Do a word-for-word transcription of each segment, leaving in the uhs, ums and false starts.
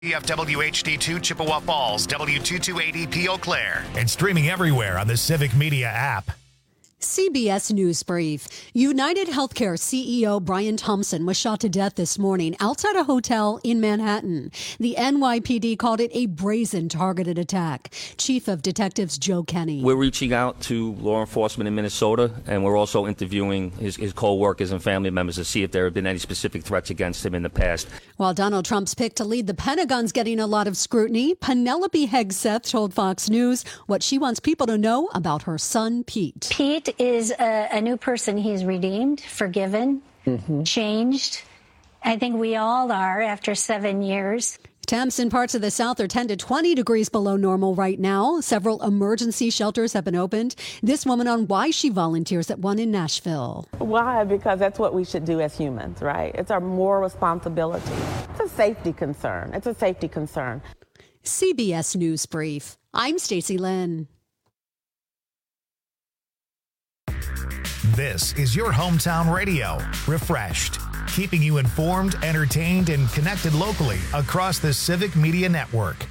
W F W H D two Chippewa Falls, W two two eight E P Eau Claire, and streaming everywhere on the Civic Media app. C B S News Brief. United Healthcare C E O Brian Thompson was shot to death this morning outside a hotel in Manhattan. The N Y P D called it a brazen targeted attack. Chief of Detectives Joe Kenny. We're reaching out to law enforcement in Minnesota, and we're also interviewing his, his co-workers and family members to see if there have been any specific threats against him in the past. While Donald Trump's pick to lead the Pentagon's getting a lot of scrutiny, Penelope Hegseth told Fox News what she wants people to know about her son, Pete. Pete is a, a new person. He's redeemed, forgiven, mm-hmm. changed. I think we all are after seven years. Temps in parts of the South are ten to twenty degrees below normal right now. Several emergency shelters have been opened. This woman on why she volunteers at one in Nashville. Why? Because that's what we should do as humans, right? It's our moral responsibility. It's a safety concern. It's a safety concern. C B S News Brief. I'm Stacey Lynn. This is your hometown radio, Refreshed, keeping you informed, entertained, and connected locally across the Civic Media Network.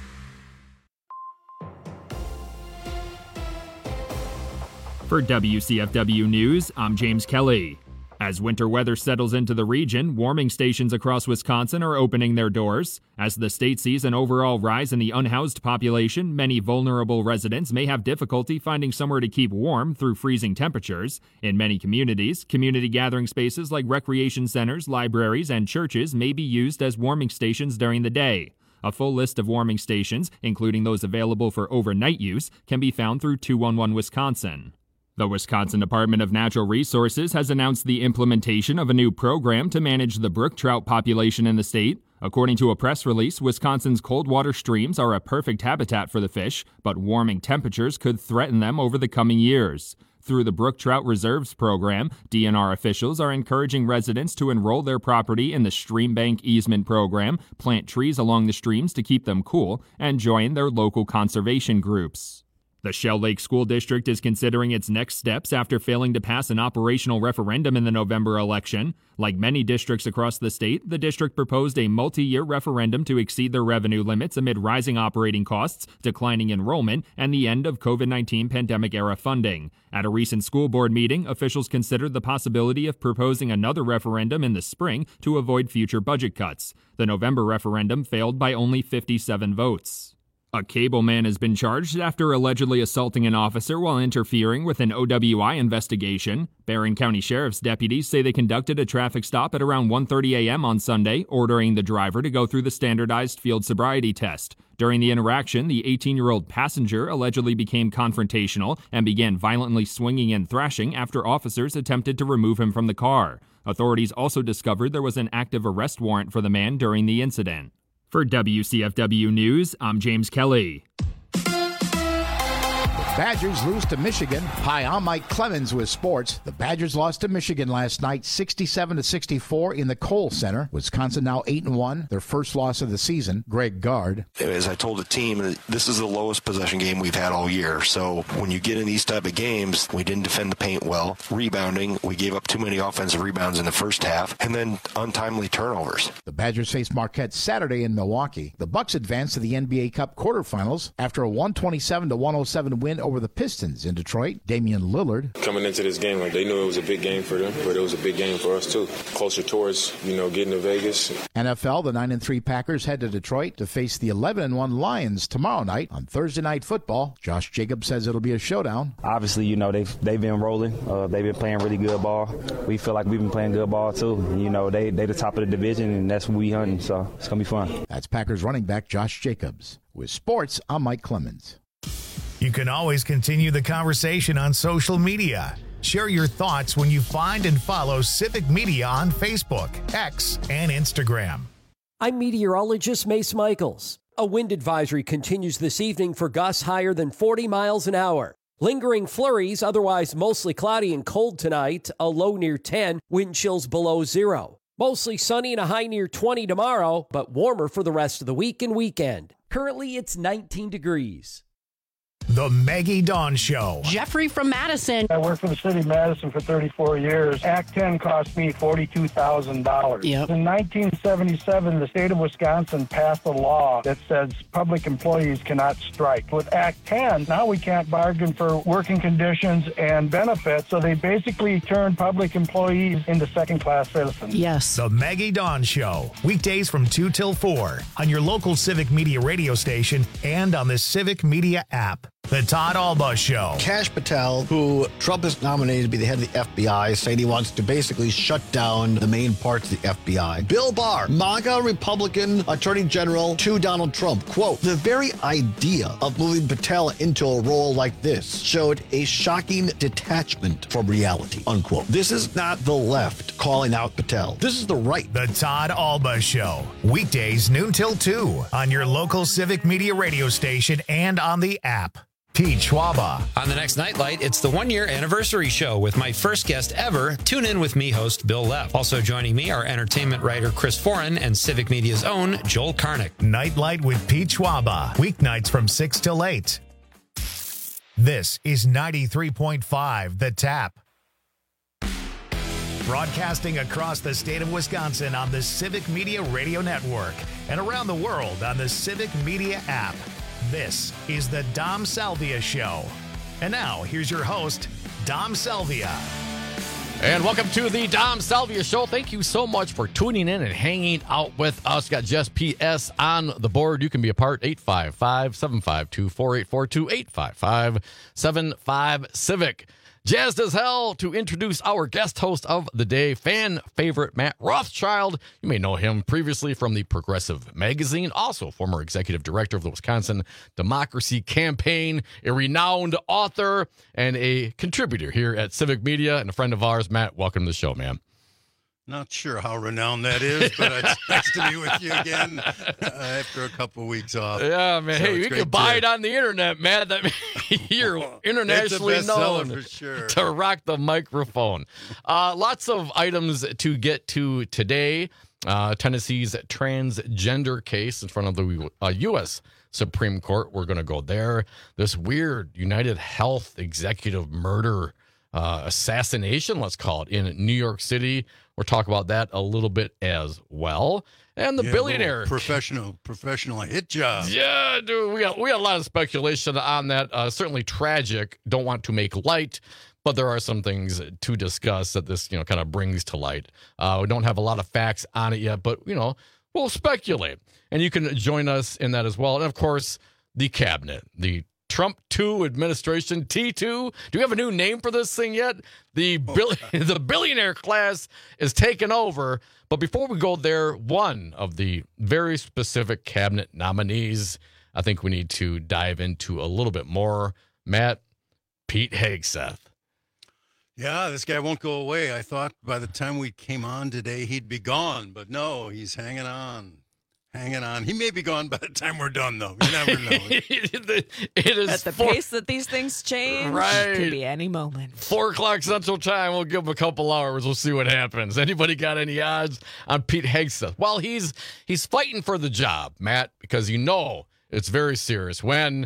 For W C F W News, I'm James Kelly. As winter weather settles into the region, warming stations across Wisconsin are opening their doors. As the state sees an overall rise in the unhoused population, many vulnerable residents may have difficulty finding somewhere to keep warm through freezing temperatures. In many communities, community gathering spaces like recreation centers, libraries, and churches may be used as warming stations during the day. A full list of warming stations, including those available for overnight use, can be found through two one one Wisconsin. The Wisconsin Department of Natural Resources has announced the implementation of a new program to manage the brook trout population in the state. According to a press release, Wisconsin's cold water streams are a perfect habitat for the fish, but warming temperatures could threaten them over the coming years. Through the Brook Trout Reserves program, D N R officials are encouraging residents to enroll their property in the Stream Bank Easement program, plant trees along the streams to keep them cool, and join their local conservation groups. The Shell Lake School District is considering its next steps after failing to pass an operational referendum in the November election. Like many districts across the state, the district proposed a multi-year referendum to exceed their revenue limits amid rising operating costs, declining enrollment, and the end of COVID nineteen pandemic-era funding. At a recent school board meeting, officials considered the possibility of proposing another referendum in the spring to avoid future budget cuts. The November referendum failed by only fifty-seven votes. A cable man has been charged after allegedly assaulting an officer while interfering with an O W I investigation. Barron County Sheriff's deputies say they conducted a traffic stop at around one thirty a.m. on Sunday, ordering the driver to go through the standardized field sobriety test. During the interaction, the eighteen-year-old passenger allegedly became confrontational and began violently swinging and thrashing after officers attempted to remove him from the car. Authorities also discovered there was an active arrest warrant for the man during the incident. For W C F W News, I'm James Kelly. Badgers lose to Michigan. Hi, I'm Mike Clemens with sports. The Badgers lost to Michigan last night, sixty-seven to sixty-four in the Kohl Center. Wisconsin now eight and one, their first loss of the season. Greg Gard. As I told the team, this is the lowest possession game we've had all year. So when you get in these type of games, we didn't defend the paint well. Rebounding, we gave up too many offensive rebounds in the first half, and then untimely turnovers. The Badgers face Marquette Saturday in Milwaukee. The Bucks advance to the N B A Cup quarterfinals after a one twenty-seven to one oh seven win over the Pistons in Detroit. Damian Lillard. Coming into this game, like they knew it was a big game for them, but it was a big game for us too. Closer towards, you know, getting to Vegas. N F L, the nine and three Packers head to Detroit to face the eleven and one Lions tomorrow night on Thursday Night Football. Josh Jacobs says it'll be a showdown. Obviously, you know, they've they've been rolling. Uh, they've been playing really good ball. We feel like we've been playing good ball too. You know, they they the top of the division, and that's what we hunting. So it's gonna be fun. That's Packers running back Josh Jacobs. With sports, I'm Mike Clemens. You can always continue the conversation on social media. Share your thoughts when you find and follow Civic Media on Facebook, X, and Instagram. I'm meteorologist Mace Michaels. A wind advisory continues this evening for gusts higher than forty miles an hour. Lingering flurries, otherwise mostly cloudy and cold tonight, a low near ten, wind chills below zero. Mostly sunny and a high near twenty tomorrow, but warmer for the rest of the week and weekend. Currently, it's nineteen degrees. The Maggie Dawn Show. Jeffrey from Madison. I worked for the city of Madison for thirty-four years. Act ten cost me forty-two thousand dollars. Yep. In nineteen seventy-seven, the state of Wisconsin passed a law that says public employees cannot strike. With Act ten, now we can't bargain for working conditions and benefits, so they basically turned public employees into second-class citizens. Yes. The Maggie Dawn Show. Weekdays from two till four on your local Civic Media radio station and on the Civic Media app. The Todd Alba Show. Kash Patel, who Trump has nominated to be the head of the F B I, saying he wants to basically shut down the main parts of the F B I. Bill Barr, MAGA Republican Attorney General to Donald Trump. Quote, the very idea of moving Patel into a role like this showed a shocking detachment from reality, unquote. This is not the left calling out Patel. This is the right. The Todd Alba Show. Weekdays noon till two on your local Civic Media radio station and on the app. Pete Schwaba. On the next Nightlight, it's the one-year anniversary show with my first guest ever. Tune in with me, host Bill Leff. Also joining me are entertainment writer Chris Foran and Civic Media's own Joel Karnick. Nightlight with Pete Schwaba. Weeknights from six till eight. This is ninety-three point five The Tap. Broadcasting across the state of Wisconsin on the Civic Media Radio Network and around the world on the Civic Media app. This is the Dom Salvia Show. And now, here's your host, Dom Salvia. And welcome to the Dom Salvia Show. Thank you so much for tuning in and hanging out with us. Got Just P S on the board. You can be a part. eight five five, seven five two, four eight four two, eight five five, seven five, Civic. Jazzed as hell to introduce our guest host of the day, fan favorite Matt Rothschild. You may know him previously from the Progressive Magazine, also former executive director of the Wisconsin Democracy Campaign, a renowned author, and a contributor here at Civic Media, and a friend of ours. Matt, welcome to the show, man. Not sure how renowned that is, but it's nice to be with you again uh, after a couple of weeks off. Yeah, man. So hey, you can buy to... it on the internet, man. That you're internationally it's a known for sure. to rock the microphone. Uh, lots of items to get to today. Uh, Tennessee's transgender case in front of the uh, U S Supreme Court. We're going to go there. This weird United Health executive murder uh, assassination, let's call it, in New York City. We'll talk about that a little bit as well. And the yeah, billionaire professional professional hit job. Yeah, dude, we got we got a lot of speculation on that. Uh, certainly tragic. Don't want to make light, but there are some things to discuss that this, you know, kind of brings to light. Uh, we don't have a lot of facts on it yet, but you know, we'll speculate. And you can join us in that as well. And of course, the cabinet, the Trump two administration, T two. Do we have a new name for this thing yet? The bill- the billionaire class is taking over. But before we go there, one of the very specific cabinet nominees, I think we need to dive into a little bit more. Matt, Pete Hegseth. Yeah, this guy won't go away. I thought by the time we came on today, he'd be gone. But no, he's hanging on. Hanging on. He may be gone by the time we're done, though. You never know. it is At the four, pace that these things change, right. It could be any moment. Four o'clock Central Time. We'll give him a couple hours. We'll see what happens. Anybody got any odds on Pete Hegseth? Well, he's he's fighting for the job, Matt, because you know it's very serious when,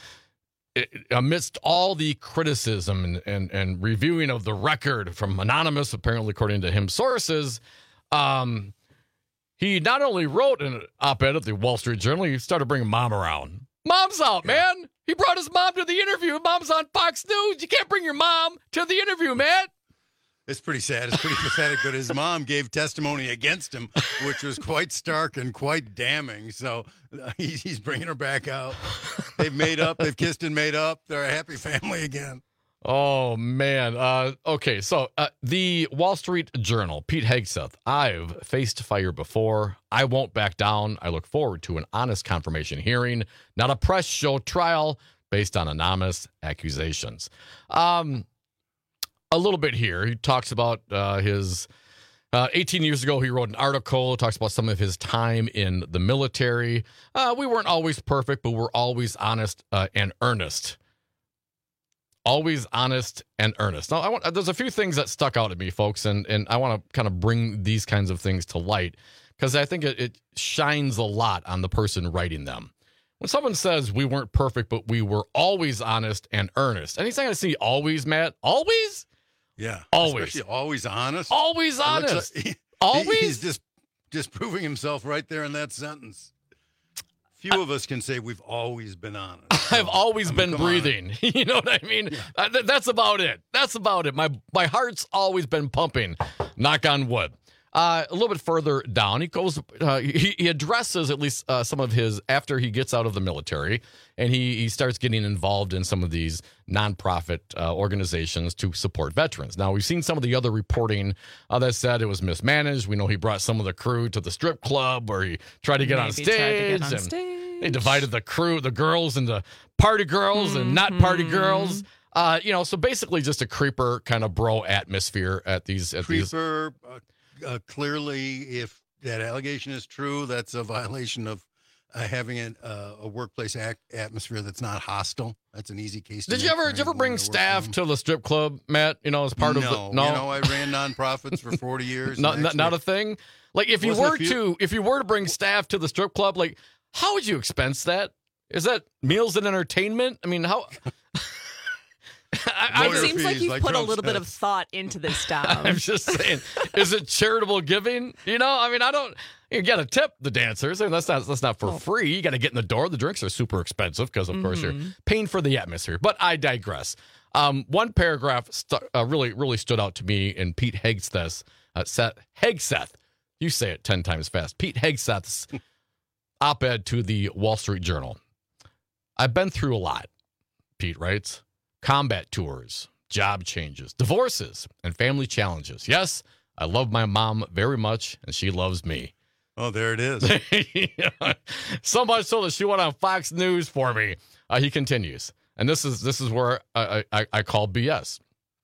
it, amidst all the criticism and, and, and reviewing of the record from anonymous, apparently according to him, sources, um, he not only wrote an op-ed at the Wall Street Journal, he started bringing mom around. Mom's out, yeah. man. He brought his mom to the interview. Mom's on Fox News. You can't bring your mom to the interview, man. It's pretty sad. It's pretty pathetic. But his mom gave testimony against him, which was quite stark and quite damning. So uh, he's, he's bringing her back out. They've made up. They've kissed and made up. They're a happy family again. Oh, man. Uh, okay, so uh, the Wall Street Journal, Pete Hegseth. I've faced fire before. I won't back down. I look forward to an honest confirmation hearing, not a press show trial based on anonymous accusations. Um, a little bit here. He talks about uh, his... Uh, eighteen years ago, he wrote an article, talks about some of his time in the military. Uh, we weren't always perfect, but we're always honest uh, and earnest. Always honest and earnest. Now, I want, there's a few things that stuck out at me, folks, and, and I want to kind of bring these kinds of things to light because I think it, it shines a lot on the person writing them. when someone says we weren't perfect, but we were always honest and earnest, and he's not going to see always, Matt. Always? Yeah. Always. Especially always honest. Always It looks honest. like he- Always? He's just disproving himself right there in that sentence. Few of us can say we've always been honest. I've always I mean, been come on. breathing. You know what I mean? Uh, th- that's about it. That's about it. My my heart's always been pumping. Knock on wood. Uh, a little bit further down, he goes. Uh, he, he addresses at least uh, some of his after he gets out of the military, and he he starts getting involved in some of these nonprofit uh, organizations to support veterans. Now we've seen some of the other reporting uh, that said it was mismanaged. We know he brought some of the crew to the strip club where he tried to get on Maybe tried to stage, get on and stage. they divided the crew, the girls, into party girls Mm-hmm. and not party girls. Uh, you know, so basically just a creeper kind of bro atmosphere at these at these. Creeper, uh, uh, clearly, if that allegation is true, that's a violation of uh, having an, uh, a workplace act- atmosphere that's not hostile. That's an easy case. To Did you make ever for did you ever anyone bring that works staff for to the strip club, Matt? You know, as part them. of no, the no. you know, I ran nonprofits for forty years. not, and not not a actually- thing. Like if you Wasn't a were few- to if you were to bring staff to the strip club, like how would you expense that? Is that meals and entertainment? I mean, how? I, It seems like fees, you've like put a Trump little bit says. of thought into this, Dom. I'm just saying, is it charitable giving? You know, I mean, I don't. You got to tip the dancers, and that's not that's not for free. You got to get in the door. The drinks are super expensive because, of course, you're paying for the atmosphere. But I digress. Um, one paragraph stu- uh, really really stood out to me in Pete Hegseth's uh, Seth, Hegseth. You say it ten times fast. Pete Hegseth's op-ed to the Wall Street Journal. I've been through a lot. Pete writes, combat tours, job changes, divorces, and family challenges. Yes, I love my mom very much, and she loves me. Oh, there it is. Yeah. So much so that she went on Fox News for me. Uh, he continues, and this is this is where I, I, I call B S.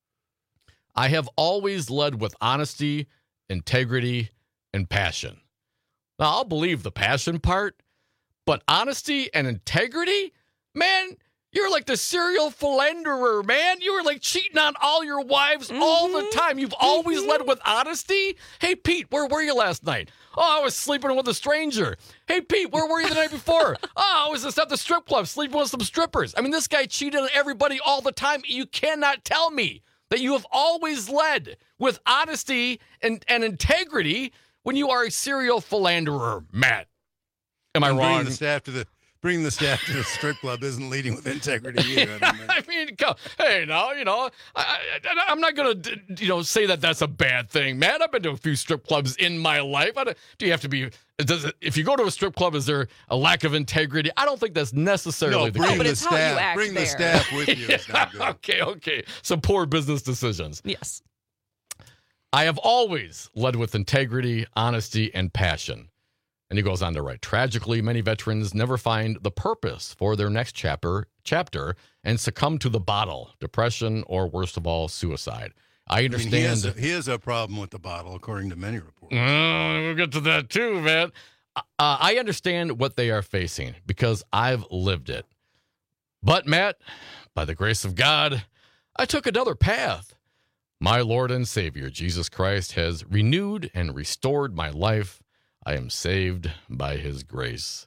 I have always led with honesty, integrity, and passion. Now, I'll believe the passion part, but honesty and integrity, man, you're like the serial philanderer, man. You were like cheating on all your wives mm-hmm. all the time. You've always mm-hmm. led with honesty. Hey, Pete, where were you last night? Oh, I was sleeping with a stranger. Hey, Pete, where were you the night before? Oh, I was just at the strip club sleeping with some strippers. I mean, this guy cheated on everybody all the time. You cannot tell me that you have always led with honesty and, and integrity when you are a serial philanderer, Matt. Am I And wrong? Bringing the staff to the bringing the staff to the strip club isn't leading with integrity either. I mean, I mean, go, hey, no, you know, I, I, I'm not going to, you know, say that that's a bad thing, man. I've been to a few strip clubs in my life. I don't, do you have to be, does it, if you go to a strip club, is there a lack of integrity? I don't think that's necessarily no, the bring case. but the it's how you staff. act Bring there. the staff with you. It's not good. Okay, okay. Some poor business decisions. Yes. I have always led with integrity, honesty, and passion. And he goes on to write, tragically, many veterans never find the purpose for their next chapter, chapter and succumb to the bottle, depression, or worst of all, suicide. I I mean, understand. he, has a, he has a problem with the bottle, according to many reports. Oh, we'll get to that too, man. Uh, I understand what they are facing because I've lived it. But, Matt, by the grace of God, I took another path. My Lord and Savior, Jesus Christ, has renewed and restored my life. I am saved by his grace.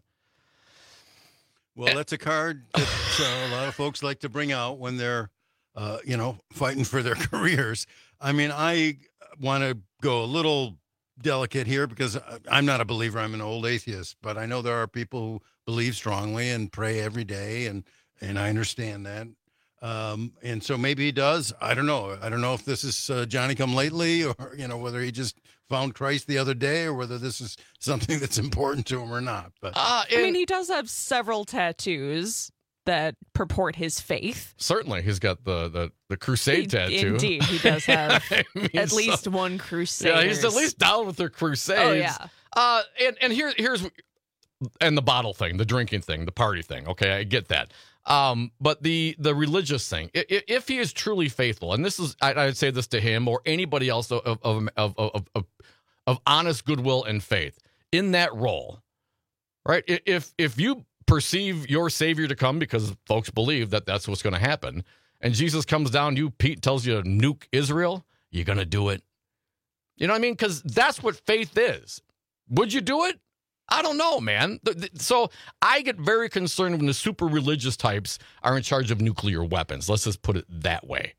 Well, that's a card that uh, a lot of folks like to bring out when they're, uh, you know, fighting for their careers. I mean, I want to go a little delicate here because I'm not a believer. I'm an old atheist, but I know there are people who believe strongly and pray every day, and and I understand that. Um, and so maybe he does. I don't know. I don't know if this is uh, Johnny come lately, or you know, whether he just found Christ the other day, or whether this is something that's important to him or not. But Uh, I mean, he does have several tattoos that purport his faith. certainly, he's got the, the, the crusade He- tattoo. Indeed, he does have I mean, at so- least one crusade. Yeah, he's at least down with their crusades. Oh, yeah. Uh, and and here here's and the bottle thing, the drinking thing, the party thing. Okay, I get that. Um, but the the religious thing, if, if he is truly faithful, and this is, I, I'd say this to him or anybody else of of, of of of of honest goodwill and faith in that role, right? If if you perceive your Savior to come because folks believe that that's what's going to happen, and Jesus comes down, you Pete tells you to nuke Israel, you're going to do it. You know what I mean? Because that's what faith is. Would you do it? I don't know, man. So I get very concerned when the super religious types are in charge of nuclear weapons. Let's just put it that way.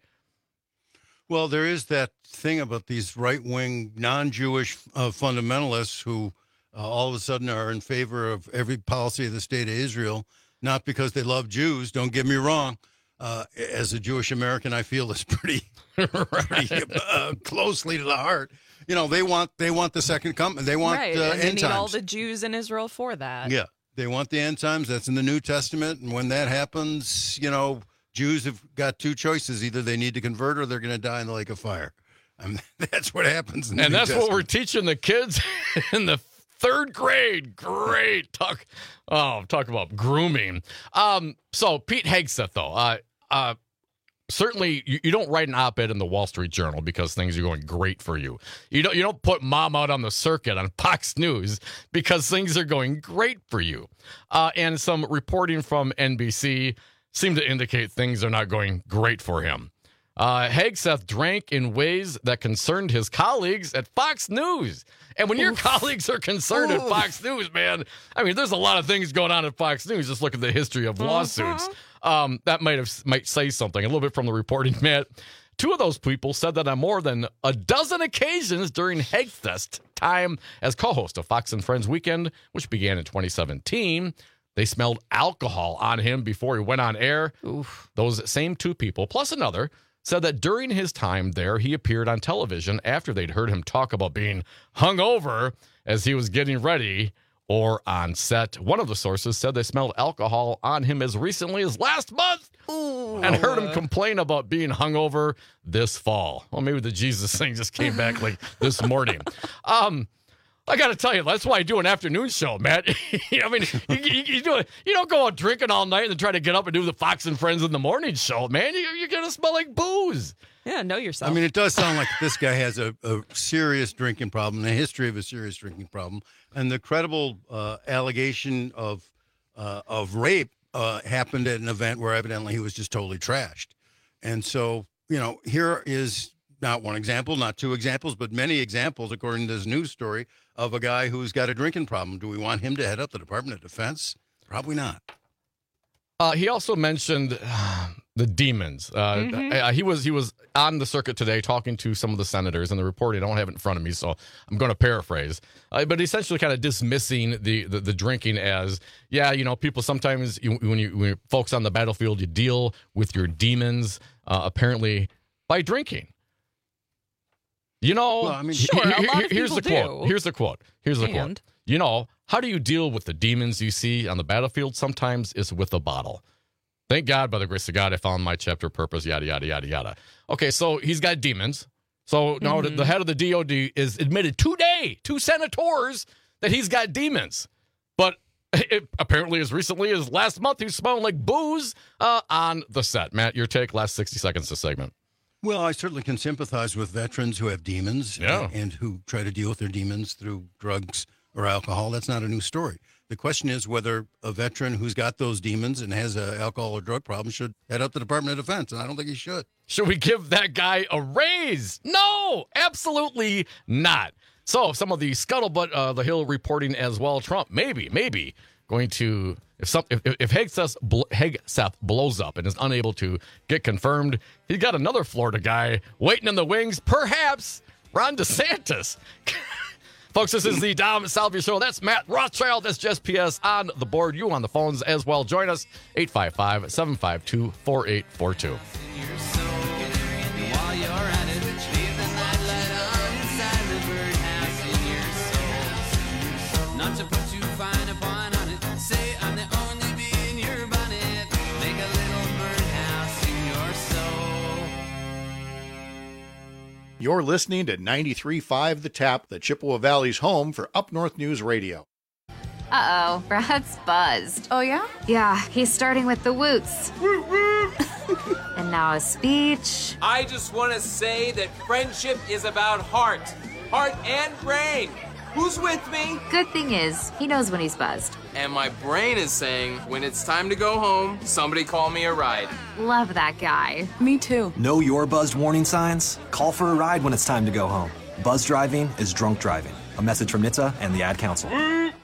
Well, there is that thing about these right-wing, non-Jewish uh, fundamentalists who uh, all of a sudden are in favor of every policy of the state of Israel, not because they love Jews. Don't get me wrong. Uh, as a Jewish American, I feel this pretty, pretty uh, closely to the heart. You know, they want they want the second coming. They want right, uh, and they end need times. all the Jews in Israel for that. Yeah, they want the end times. That's in the New Testament, and when that happens, you know, Jews have got two choices: either they need to convert, or they're going to die in the lake of fire. I mean, that's what happens. In the and New that's Testament. what we're teaching the kids in the third grade. Great talk. Oh, talk about grooming. Um, so Pete Hegseth, though, uh, uh, certainly you, you don't write an op-ed in the Wall Street Journal because things are going great for you. You don't. You don't put mom out on the circuit on Fox News because things are going great for you. Uh, and some reporting from N B C seemed to indicate things are not going great for him. Uh, Hegseth drank in ways that concerned his colleagues at Fox News. And when your Oof. colleagues are concerned Oof. at Fox News, man, I mean, there's a lot of things going on at Fox News. Just look at the history of lawsuits. Uh-huh. Um, that might have might say something. A little bit from the reporting, Matt. Two of those people said that on more than a dozen occasions during Hegseth's time as co-host of Fox and Friends Weekend, which began in twenty seventeen, they smelled alcohol on him before he went on air. Oof. Those same two people, plus another, said that during his time there, he appeared on television after they'd heard him talk about being hungover as he was getting ready or on set. One of the sources said they smelled alcohol on him as recently as last month Ooh. and heard him complain about being hungover this fall. Well, maybe the Jesus thing just came back like this morning. Um, I got to tell you, that's why I do an afternoon show, Matt. I mean, you, you, you, do it, you don't go out drinking all night and then try to get up and do the Fox and Friends in the morning show, man. You, you're going to smell like booze. Yeah, know yourself. I mean, it does sound like this guy has a, a serious drinking problem, a history of a serious drinking problem, and the credible uh, allegation of uh, of rape uh, happened at an event where evidently he was just totally trashed. And so, you know, here is not one example, not two examples, but many examples, according to this news story, of a guy who's got a drinking problem. Do we want him to head up the Department of Defense? Probably not. Uh, he also mentioned uh, the demons. Uh, mm-hmm. uh, he was he was on the circuit today talking to some of the senators, and the reporting, I don't have it in front of me, so I'm going to paraphrase. Uh, but essentially kind of dismissing the, the, the drinking as, yeah, you know, people sometimes, you, when, you, when you folks on the battlefield, you deal with your demons, uh, apparently, by drinking. You know, well, I mean, sure, here, a lot here, of here's the people quote. do. Here's the quote. Here's the and? quote. You know, how do you deal with the demons you see on the battlefield? Sometimes it's with a bottle. Thank God, by the grace of God, I found my chapter purpose, yada, yada, yada, yada. Okay, so he's got demons. So now mm-hmm. the, the head of the D O D is admitted today, two senators, that he's got demons. But it, apparently as recently as last month, he was smelling like booze uh, on the set. Matt, your take, last sixty seconds of segment. Well, I certainly can sympathize with veterans who have demons yeah. and, and who try to deal with their demons through drugs or alcohol. That's not a new story. The question is whether a veteran who's got those demons and has an alcohol or drug problem should head up the Department of Defense, and I don't think he should. Should we give that guy a raise? No, absolutely not. So some of the scuttlebutt, uh, the Hill reporting as well, Trump maybe, maybe going to, if some, if, if Hegseth, Hegseth blows up and is unable to get confirmed, he's got another Florida guy waiting in the wings, perhaps Ron DeSantis. Folks, this is the Dom Salvia Show. That's Matt Rothschild. That's Jess P S on the board. You on the phones as well. Join us, eight five five, seven five two, four eight four two. Not to put too fine a point on it. Say I'm the only bee in your bonnet. Make a little birdhouse in your soul. You're listening to ninety-three point five The Tap, the Chippewa Valley's home for Up North News Radio. Uh-oh, Brad's buzzed. Oh, yeah? Yeah, he's starting with the woots. And now a speech. I just want to say that friendship is about heart. Heart and brain. Who's with me? Good thing is, he knows when he's buzzed. And my brain is saying, when it's time to go home, somebody call me a ride. Love that guy. Me too. Know your buzzed warning signs? Call for a ride when it's time to go home. Buzz driving is drunk driving. A message from N H T S A and the Ad Council.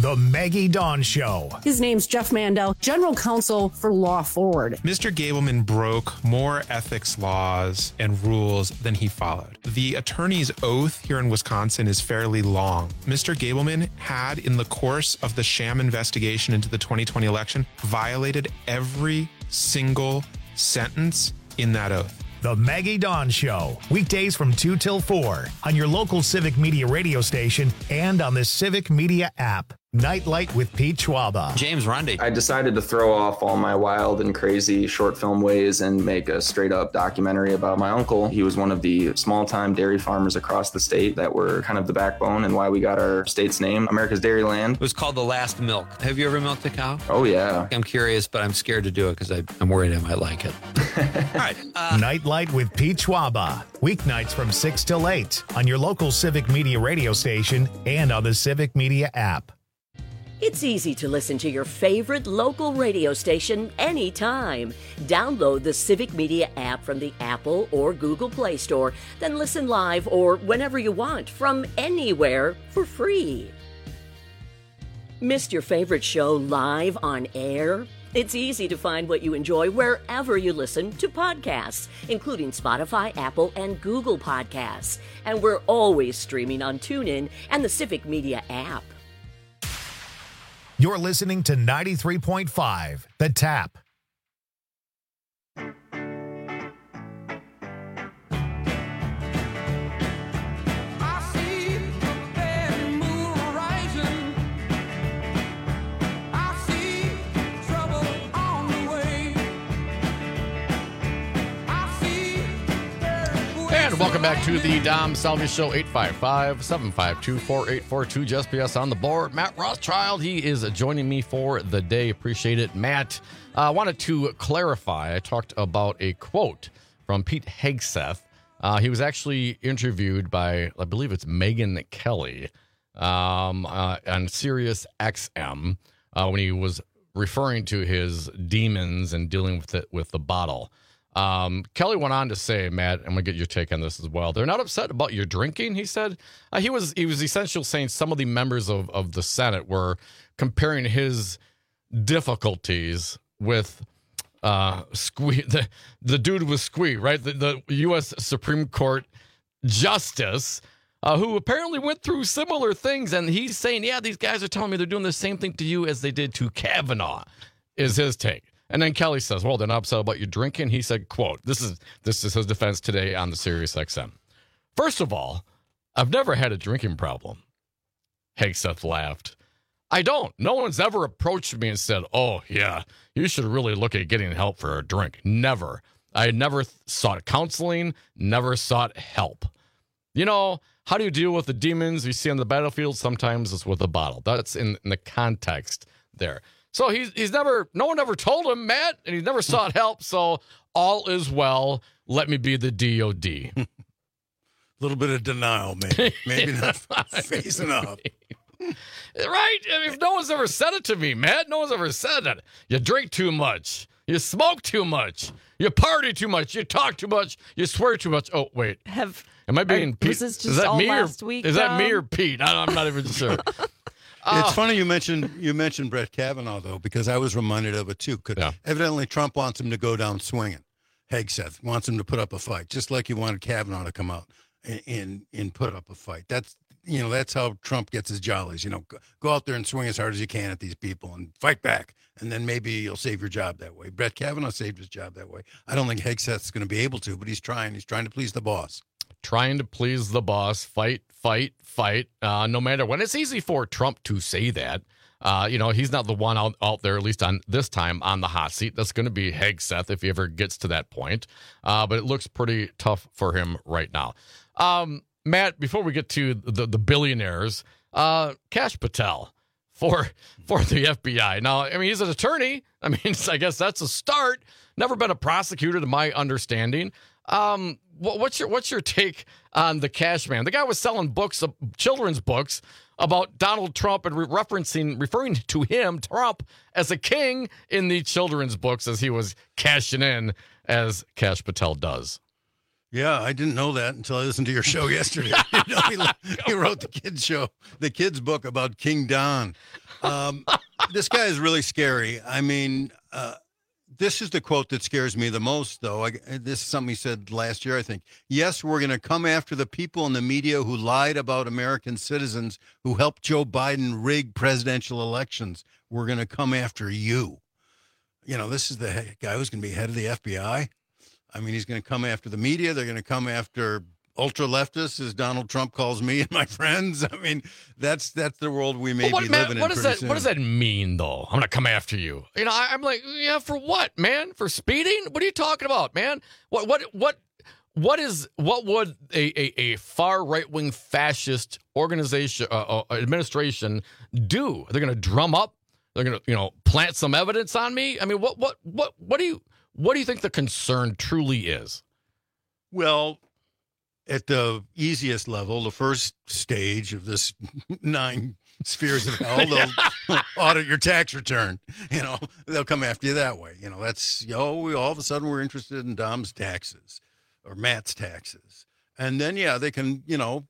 The Maggie Dawn Show. His name's Jeff Mandel, General Counsel for Law Forward. Mister Gableman broke more ethics laws and rules than he followed. The attorney's oath here in Wisconsin is fairly long. Mister Gableman had, in the course of the sham investigation into the twenty twenty election, violated every single sentence in that oath. The Maggie Dawn Show, weekdays from two till four on your local Civic Media radio station and on the Civic Media app. Nightlight with Pete Schwaba. James Rundy. I decided to throw off all my wild and crazy short film ways and make a straight up documentary about my uncle. He was one of the small time dairy farmers across the state that were kind of the backbone and why we got our state's name, America's Dairyland. It was called The Last Milk. Have you ever milked a cow? Oh, yeah. I'm curious, but I'm scared to do it because I'm worried I might like it. All right. Uh, Nightlight with Pete Schwaba. Weeknights from six till eight on your local Civic Media radio station and on the Civic Media app. It's easy to listen to your favorite local radio station anytime. Download the Civic Media app from the Apple or Google Play Store, then listen live or whenever you want from anywhere for free. Missed your favorite show live on air? It's easy to find what you enjoy wherever you listen to podcasts, including Spotify, Apple, and Google Podcasts. And we're always streaming on TuneIn and the Civic Media app. You're listening to ninety-three point five, The Tap. And welcome back to the Dom Salvia Show, eight five five, seven five two, four eight four two. Just P S on the board. Matt Rothschild, he is joining me for the day. Appreciate it. Matt, I uh, wanted to clarify. I talked about a quote from Pete Hegseth. Uh, he was actually interviewed by, I believe it's Megyn Kelly um, uh, on Sirius X M uh, when he was referring to his demons and dealing with it with the bottle. Um, Kelly went on to say, Matt, I'm going to get your take on this as well. They're not upset about your drinking, he said. Uh, he was he was essentially saying some of the members of, of the Senate were comparing his difficulties with uh, Squee, the, the dude with Squee, right? The, the U S Supreme Court justice uh, who apparently went through similar things. And he's saying, yeah, these guys are telling me they're doing the same thing to you as they did to Kavanaugh, is his take. And then Kelly says, well, they're not upset about you drinking. He said, quote, this is this is his defense today on the Sirius X M. First of all, I've never had a drinking problem. Hegseth laughed. I don't. No one's ever approached me and said, oh, yeah, you should really look at getting help for a drink. Never. I never sought counseling, never sought help. You know, how do you deal with the demons you see on the battlefield? Sometimes it's with a bottle. That's in, in the context there. So he's he's never, no one ever told him, Matt, and he's never sought help. So all is well. Let me be the D O D. A little bit of denial, maybe. Maybe not facing up. Right? I mean, if no one's ever said it to me, Matt, no one's ever said it. You drink too much. You smoke too much. You party too much. You talk too much. You swear too much. Oh, wait. Have Am I being are, Pete? Was this just is that all me last or, week? Is that um? me or Pete? I, I'm not even sure. It's Oh. funny you mentioned you mentioned Brett Kavanaugh, though, because I was reminded of it, too. 'Cause Yeah. evidently, Trump wants him to go down swinging. Hegseth wants him to put up a fight, just like he wanted Kavanaugh to come out and, and, and put up a fight. That's, you know, that's how Trump gets his jollies. You know, go, go out there and swing as hard as you can at these people and fight back, and then maybe you'll save your job that way. Brett Kavanaugh saved his job that way. I don't think Hegseth's going to be able to, but he's trying. He's trying to please the boss. Trying to please the boss, fight, fight, fight, uh, no matter when. It's easy for Trump to say that. Uh, you know, he's not the one out, out there, at least on this time, on the hot seat. That's going to be Hegseth if he ever gets to that point. Uh, but it looks pretty tough for him right now. Um, Matt, before we get to the, the billionaires, uh, Kash Patel for for the F B I. Now, I mean, he's an attorney. I mean, I guess that's a start. Never been a prosecutor, to my understanding. Um, what, what's your what's your take on the Cash Man? The guy was selling books, uh, children's books about Donald Trump and re- referencing, referring to him, Trump, as a king in the children's books as he was cashing in, as Kash Patel does. Yeah, I didn't know that until I listened to your show yesterday. You know, he, he wrote the kids show, the kids book about King Don. Um, this guy is really scary. I mean, uh, this is the quote that scares me the most, though. I, this is something he said last year, I think. Yes, we're going to come after the people in the media who lied about American citizens, who helped Joe Biden rig presidential elections. We're going to come after you. You know, this is the guy who's going to be head of the F B I. I mean, he's going to come after the media. They're going to come after ultra-leftists, as Donald Trump calls me and my friends. I mean, that's that's the world we may what, be man, living what in does pretty that, soon. What does that mean, though? I'm going to come after you. You know, I, I'm like, yeah, for what, man? For speeding? What are you talking about, man? What what what what is what would a a, a far right-wing fascist organization uh, uh, administration do? They're going to drum up. They're going to, you know, plant some evidence on me. I mean, what what what what do you what do you think the concern truly is? Well, at the easiest level, the first stage of this nine spheres of hell, they'll audit your tax return. You know, they'll come after you that way. You know, that's, you know, we all of a sudden we're interested in Dom's taxes or Matt's taxes. And then, yeah, they can, you know,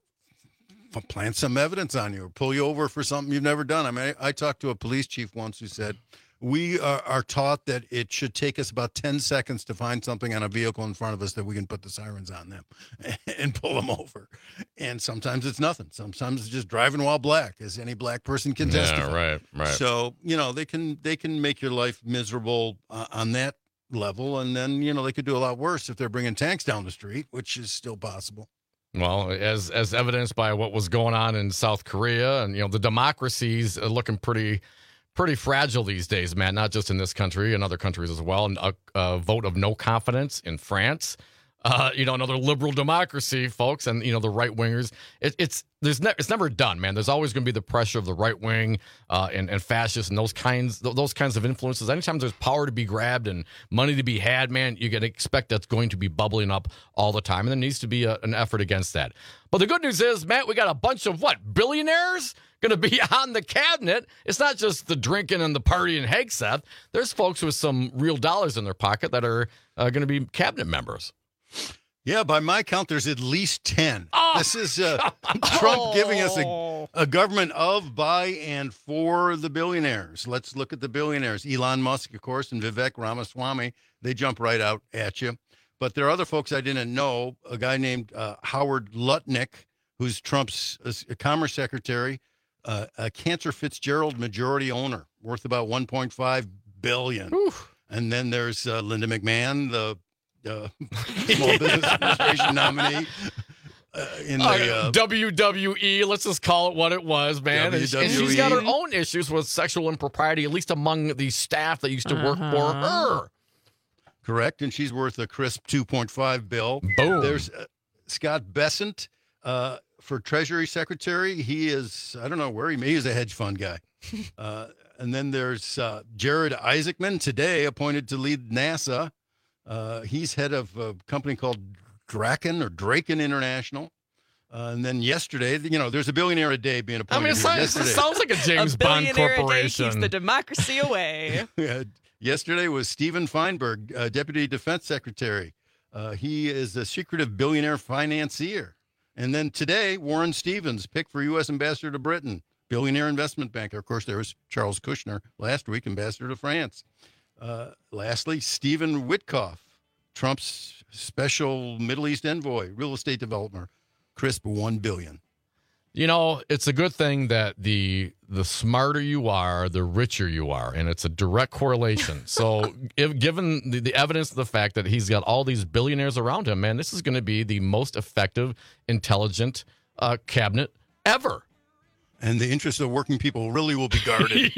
plant some evidence on you or pull you over for something you've never done. I mean, I, I talked to a police chief once who said, we are, are taught that it should take us about ten seconds to find something on a vehicle in front of us that we can put the sirens on them and pull them over. And sometimes it's nothing. Sometimes it's just driving while black, as any black person can testify. Yeah, right, right. So, you know, they can they can make your life miserable uh, on that level. And then, you know, they could do a lot worse if they're bringing tanks down the street, which is still possible. Well, as as evidenced by what was going on in South Korea, and, you know, the democracies are looking pretty pretty fragile these days, man, not just in this country, in other countries as well. And a, a vote of no confidence in France, uh, you know, another liberal democracy, folks, and, you know, the right wingers. It, it's there's ne- it's never done, man. There's always going to be the pressure of the right wing uh, and, and fascists and those kinds th- those kinds of influences. Anytime there's power to be grabbed and money to be had, man, you can expect that's going to be bubbling up all the time. And there needs to be a, an effort against that. But the good news is, Matt, we got a bunch of what, billionaires going to be on the cabinet. It's not just the drinking and the party in Hegseth. There's folks with some real dollars in their pocket that are uh, going to be cabinet members. Yeah, by my count, there's at least ten. Oh, this is uh, Trump giving us a, a government of, by, and for the billionaires. Let's look at the billionaires. Elon Musk, of course, and Vivek Ramaswamy. They jump right out at you. But there are other folks I didn't know. A guy named uh, Howard Lutnick, who's Trump's uh, commerce secretary, uh, a Cantor Fitzgerald majority owner, worth about one point five billion dollars. And then there's uh, Linda McMahon, the Uh, Small Business Administration nominee uh, in the uh, W W E. Let's just call it what it was, man. And, and she's got her own issues with sexual impropriety, at least among the staff that used to work Uh-huh. for her. Correct, and she's worth a crisp two point five bill. Boom. There's uh, Scott Bessent uh, for Treasury Secretary. He is, I don't know where he may, he's a hedge fund guy. uh, and then there's uh, Jared Isaacman, today appointed to lead NASA. Uh, he's head of a company called Draken or Draken International. Uh, and then yesterday, you know, there's a billionaire a day being I appointed. mean, it sounds, it yesterday. sounds like a James a Bond billionaire corporation. A day keeps the democracy away. Yeah. Yesterday was Stephen Feinberg, uh, Deputy Defense Secretary. Uh, he is a secretive billionaire financier. And then today, Warren Stevens, picked for U S Ambassador to Britain, billionaire investment banker. Of course, there was Charles Kushner last week, Ambassador to France. Uh, lastly, Stephen Witkoff, Trump's special Middle East envoy, real estate developer, crisp one billion dollars. You know, it's a good thing that the the smarter you are, the richer you are, and it's a direct correlation. So, if, given the, the evidence of the fact that he's got all these billionaires around him, man, this is going to be the most effective, intelligent uh, cabinet ever. And the interests of working people really will be guarded.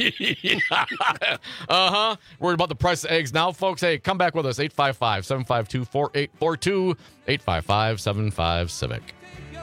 uh-huh. Worried about the price of eggs now, folks. Hey, come back with us. eight five five, seven five two, four eight four two, eight five five, seven five, Civic.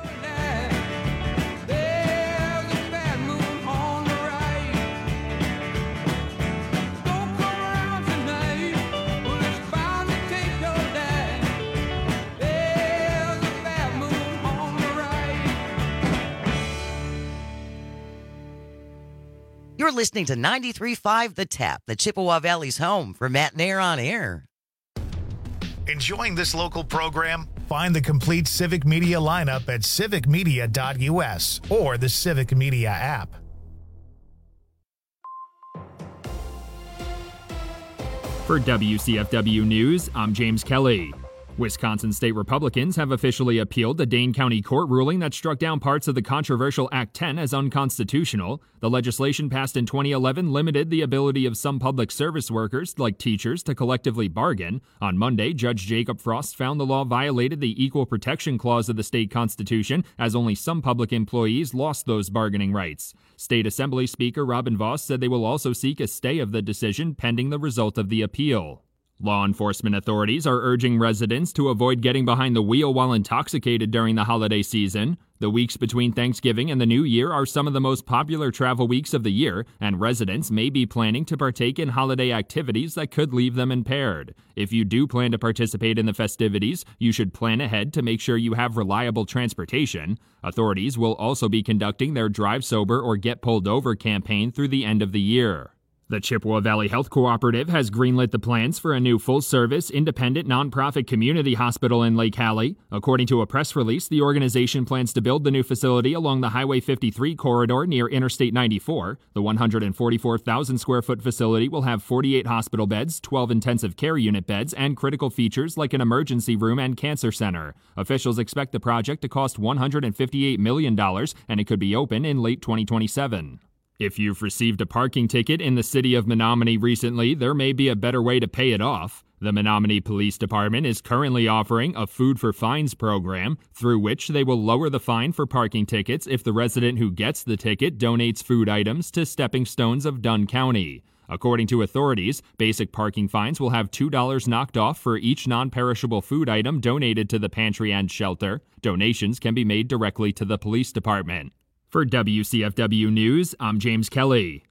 You're listening to ninety-three point five The Tap, the Chippewa Valley's home for Matt Nair on air. Enjoying this local program? Find the complete Civic Media lineup at civic media dot u s or the Civic Media app. For W C F W News, I'm James Kelly. Wisconsin state Republicans have officially appealed the Dane County Court ruling that struck down parts of the controversial Act ten as unconstitutional. The legislation passed in twenty eleven limited the ability of some public service workers, like teachers, to collectively bargain. On Monday, Judge Jacob Frost found the law violated the Equal Protection Clause of the state constitution, as only some public employees lost those bargaining rights. State Assembly Speaker Robin Vos said they will also seek a stay of the decision pending the result of the appeal. Law enforcement authorities are urging residents to avoid getting behind the wheel while intoxicated during the holiday season. The weeks between Thanksgiving and the New Year are some of the most popular travel weeks of the year, and residents may be planning to partake in holiday activities that could leave them impaired. If you do plan to participate in the festivities, you should plan ahead to make sure you have reliable transportation. Authorities will also be conducting their Drive Sober or Get Pulled Over campaign through the end of the year. The Chippewa Valley Health Cooperative has greenlit the plans for a new full-service, independent, nonprofit community hospital in Lake Hallie. According to a press release, the organization plans to build the new facility along the Highway fifty-three corridor near Interstate ninety-four. The one hundred forty-four thousand square foot facility will have forty-eight hospital beds, twelve intensive care unit beds, and critical features like an emergency room and cancer center. Officials expect the project to cost one hundred fifty-eight million dollars, and it could be open in late twenty twenty-seven. If you've received a parking ticket in the city of Menominee recently, there may be a better way to pay it off. The Menominee Police Department is currently offering a Food for Fines program, through which they will lower the fine for parking tickets if the resident who gets the ticket donates food items to Stepping Stones of Dunn County. According to authorities, basic parking fines will have two dollars knocked off for each non-perishable food item donated to the pantry and shelter. Donations can be made directly to the police department. For W C F W News, I'm James Kelly.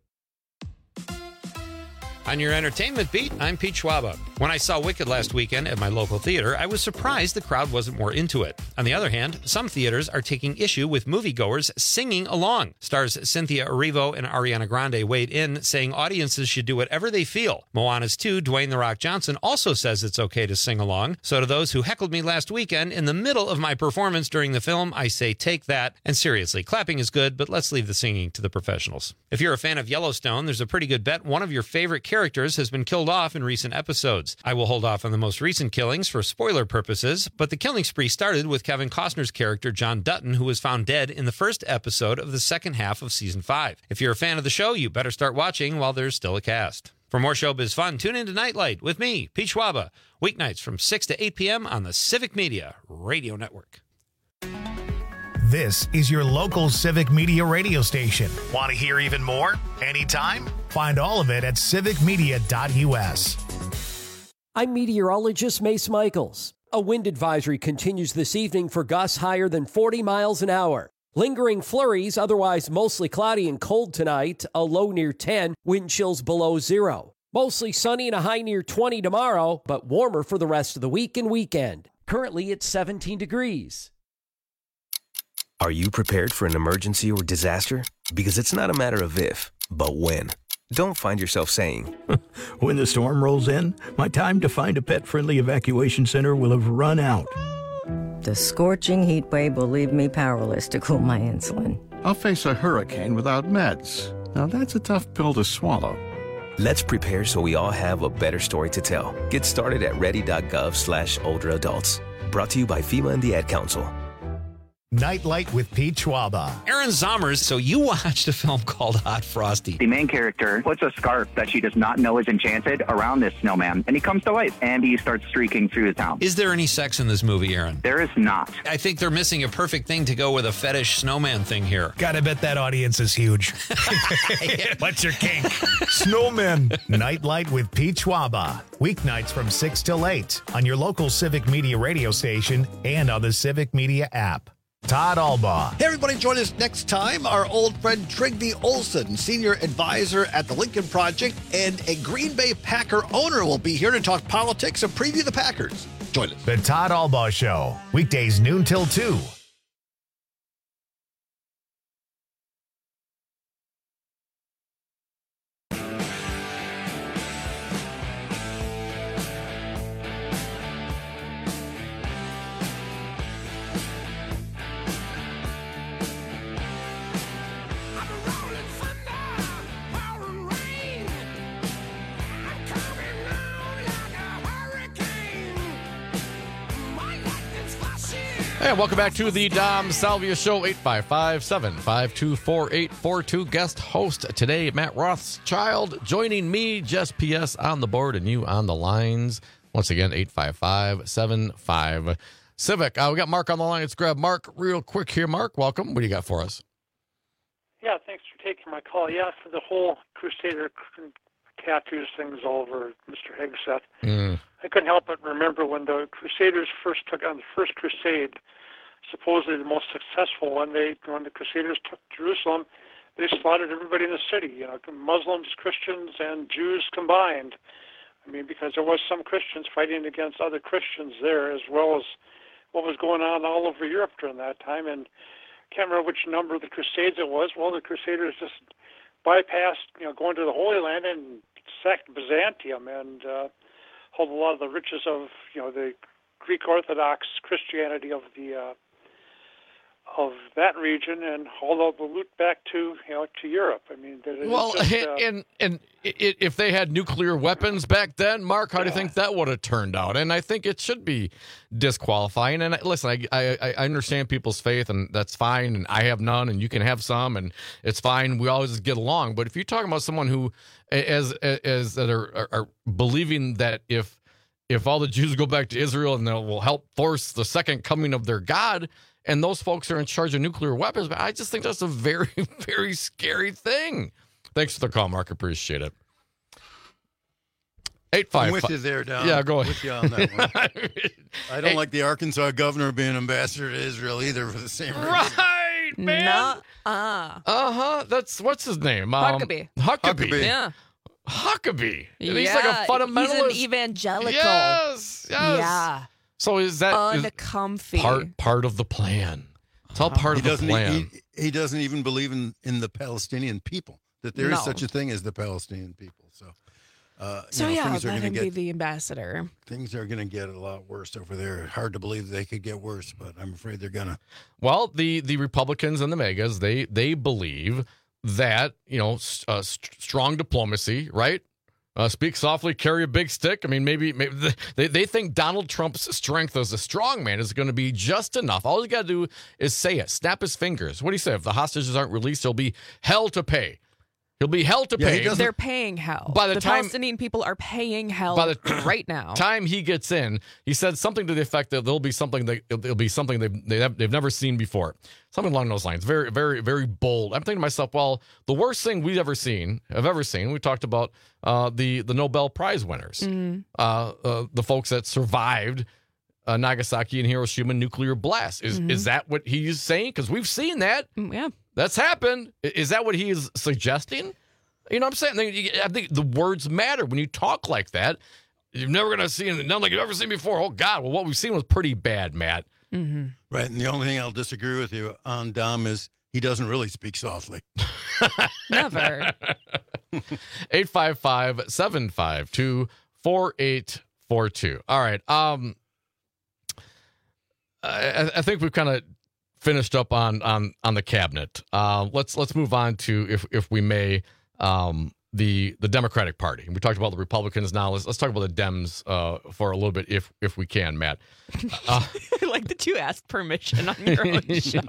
On your entertainment beat, I'm Pete Schwaba. When I saw Wicked last weekend at my local theater, I was surprised the crowd wasn't more into it. On the other hand, some theaters are taking issue with moviegoers singing along. Stars Cynthia Erivo and Ariana Grande weighed in, saying audiences should do whatever they feel. Moana's two, Dwayne "The Rock" Johnson, also says it's okay to sing along. So to those who heckled me last weekend, in the middle of my performance during the film, I say take that. And seriously, clapping is good, but let's leave the singing to the professionals. If you're a fan of Yellowstone, there's a pretty good bet one of your favorite characters has been killed off in recent episodes. I will hold off on the most recent killings for spoiler purposes, but the killing spree started with Kevin Costner's character John Dutton, who was found dead in the first episode of the second half of season five. If you're a fan of the show, you better start watching while there's still a cast. For more showbiz fun, tune in to Nightlight with me, Pete Schwaba, weeknights from six to eight p.m. on the Civic Media Radio Network. This is your local Civic Media radio station. Want to hear even more? Anytime? Find all of it at civic media dot u s. I'm meteorologist Mace Michaels. A wind advisory continues this evening for gusts higher than forty miles an hour. Lingering flurries, otherwise mostly cloudy and cold tonight, a low near ten, wind chills below zero. Mostly sunny and a high near twenty tomorrow, but warmer for the rest of the week and weekend. Currently it's seventeen degrees. Are you prepared for an emergency or disaster? Because it's not a matter of if, but when. Don't find yourself saying, when the storm rolls in, my time to find a pet-friendly evacuation center will have run out. The scorching heat wave will leave me powerless to cool my insulin. I'll face a hurricane without meds. Now that's a tough pill to swallow. Let's prepare so we all have a better story to tell. Get started at ready.gov slash older adults. Brought to you by FEMA and the Ad Council. Nightlight with Pete Schwaba. Aaron Zommers, so you watched a film called Hot Frosty. The main character puts a scarf that she does not know is enchanted around this snowman, and he comes to life, and he starts streaking through the town. Is there any sex in this movie, Aaron? There is not. I think they're missing a perfect thing to go with a fetish snowman thing here. Gotta bet that audience is huge. What's your kink? Snowmen. Nightlight with Pete Schwaba. Weeknights from six till eight on your local Civic Media radio station and on the Civic Media app. Todd Albaugh. Hey, everybody, join us next time. Our old friend Trygve Olsen, senior advisor at the Lincoln Project, and a Green Bay Packer owner will be here to talk politics and preview the Packers. Join us. The Todd Albaugh Show, weekdays noon till two. Hey, welcome back to the Dom Salvia Show, eight five five, seven five two, four eight four two. Guest host today, Matt Rothschild, joining me, Jess P S on the board and you on the lines. Once again, eight five five, seven five Civic. Uh, we got Mark on the line. Let's grab Mark real quick here. Mark, welcome. What do you got for us? Yeah, thanks for taking my call. Yeah, for the whole Crusader tattoos things all over Mister Hegseth. Mm. I couldn't help but remember when the Crusaders first took on the first crusade, supposedly the most successful one. They, when the Crusaders took Jerusalem, they slaughtered everybody in the city, you know, Muslims, Christians, and Jews combined. I mean, because there was some Christians fighting against other Christians there, as well as what was going on all over Europe during that time. And I can't remember which number of the Crusades it was. Well, the Crusaders just bypassed, you know, going to the Holy Land and sacked Byzantium and uh, held a lot of the riches of, you know, the Greek Orthodox Christianity of the uh, of that region, and hauled all the loot back to, you know, to Europe. I mean, well, just, uh, and and if they had nuclear weapons back then, Mark, how do you think that would have turned out? And I think it should be disqualifying. And listen, I, I I understand people's faith, and that's fine. And I have none, and you can have some, and it's fine. We always get along. But if you're talking about someone who, as as that are, are, are believing that if if all the Jews go back to Israel and they will help force the second coming of their God, and those folks are in charge of nuclear weapons, but I just think that's a very, very scary thing. Thanks for the call, Mark. Appreciate it. Eight five. I'm with you there, Don. Yeah, go ahead. With you on that one. I don't hey. like the Arkansas governor being ambassador to Israel either for the same reason. Right, man. Uh huh. That's what's his name? Um, Huckabee. Huckabee. Huckabee. Yeah. Huckabee. Yeah, he's like a fundamentalist. He's an evangelical. Yes. Yes. Yeah. So is that is uncomfy part part of the plan? It's all part he of the doesn't, plan. He, he doesn't even believe in, in the Palestinian people, that there is No. such a thing as the Palestinian people. So, uh, So you know, yeah, things are let going to him get be the ambassador. things are going to get a lot worse over there. Hard to believe they could get worse, but I'm afraid they're going to. Well, the the Republicans and the MAGAs, they they believe that, you know, uh, st- strong diplomacy, right? Uh, speak softly, carry a big stick. I mean, maybe, maybe they, they think Donald Trump's strength as a strongman is going to be just enough. All you got to do is say it, snap his fingers. What do you say? If the hostages aren't released, he'll be hell to pay. He'll be hell to Yeah, he pay. doesn't- They're paying hell. By the the time- Palestinian people are paying hell By the right now. time he gets in, he said something to the effect that there'll be something that it'll be something they've they have, they've never seen before. Something along those lines. Very, very, very bold. I'm thinking to myself, well, the worst thing we've ever seen, have ever seen. We talked about uh, the the Nobel Prize winners, Mhm. uh, uh, the folks that survived uh, Nagasaki and Hiroshima nuclear blast. Is Mhm. is that what he's saying? Because we've seen that. Mm, Yeah. That's happened. I- Is that what he is suggesting? You know what I'm saying? I think the words matter when you talk like that. You're never going to see nothing like you've ever seen before. Oh, God. Well, what we've seen was pretty bad, Matt. Mm-hmm. Right, and the only thing I'll disagree with you on, Dom, is he doesn't really speak softly. Never. eight five five, seven five two, four eight four two. All right. Um, I, I think we've kind of finished up on on on the cabinet. Uh, let's let's move on to, if if we may, um, the the Democratic Party. We talked about the Republicans. Now let's let's talk about the Dems uh, for a little bit, if if we can, Matt. Uh, like that you asked permission on your own show.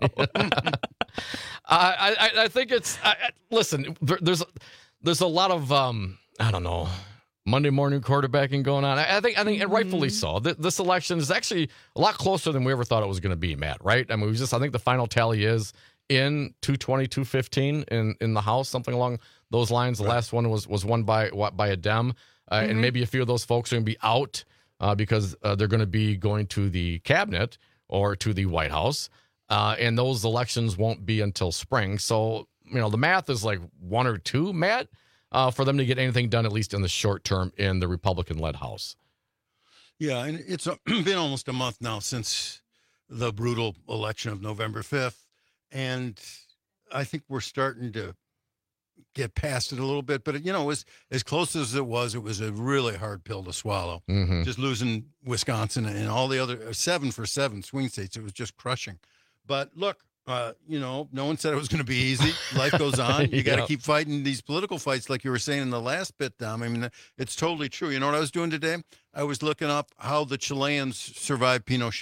I, I I think it's I, I- listen. There, there's there's a lot of um I don't know, Monday morning quarterbacking going on. I, I think I think and rightfully so. Th- This election is actually a lot closer than we ever thought it was going to be, Matt. Right? I mean, we just I think the final tally is in two twenty, two fifteen in in the House, something along those lines. The last one was was won by by a Dem, uh, Mhm. and maybe a few of those folks are going to be out uh, because uh, they're going to be going to the cabinet or to the White House. Uh, and those elections won't be until spring. So, you know, the math is like one or two, Matt, uh, for them to get anything done, at least in the short term, in the Republican-led House. Yeah, and it's uh, been almost a month now since the brutal election of November fifth. And I think we're starting to get past it a little bit. But, you know, as, as close as it was, it was a really hard pill to swallow. Mhm. Just losing Wisconsin and all the other seven for seven swing states, it was just crushing. But look, uh, you know, no one said it was going to be easy. Life goes on. You got to Yeah. keep fighting these political fights, like you were saying in the last bit, Dom. I mean, it's totally true. You know what I was doing today? I was looking up how the Chileans survived Pinochet.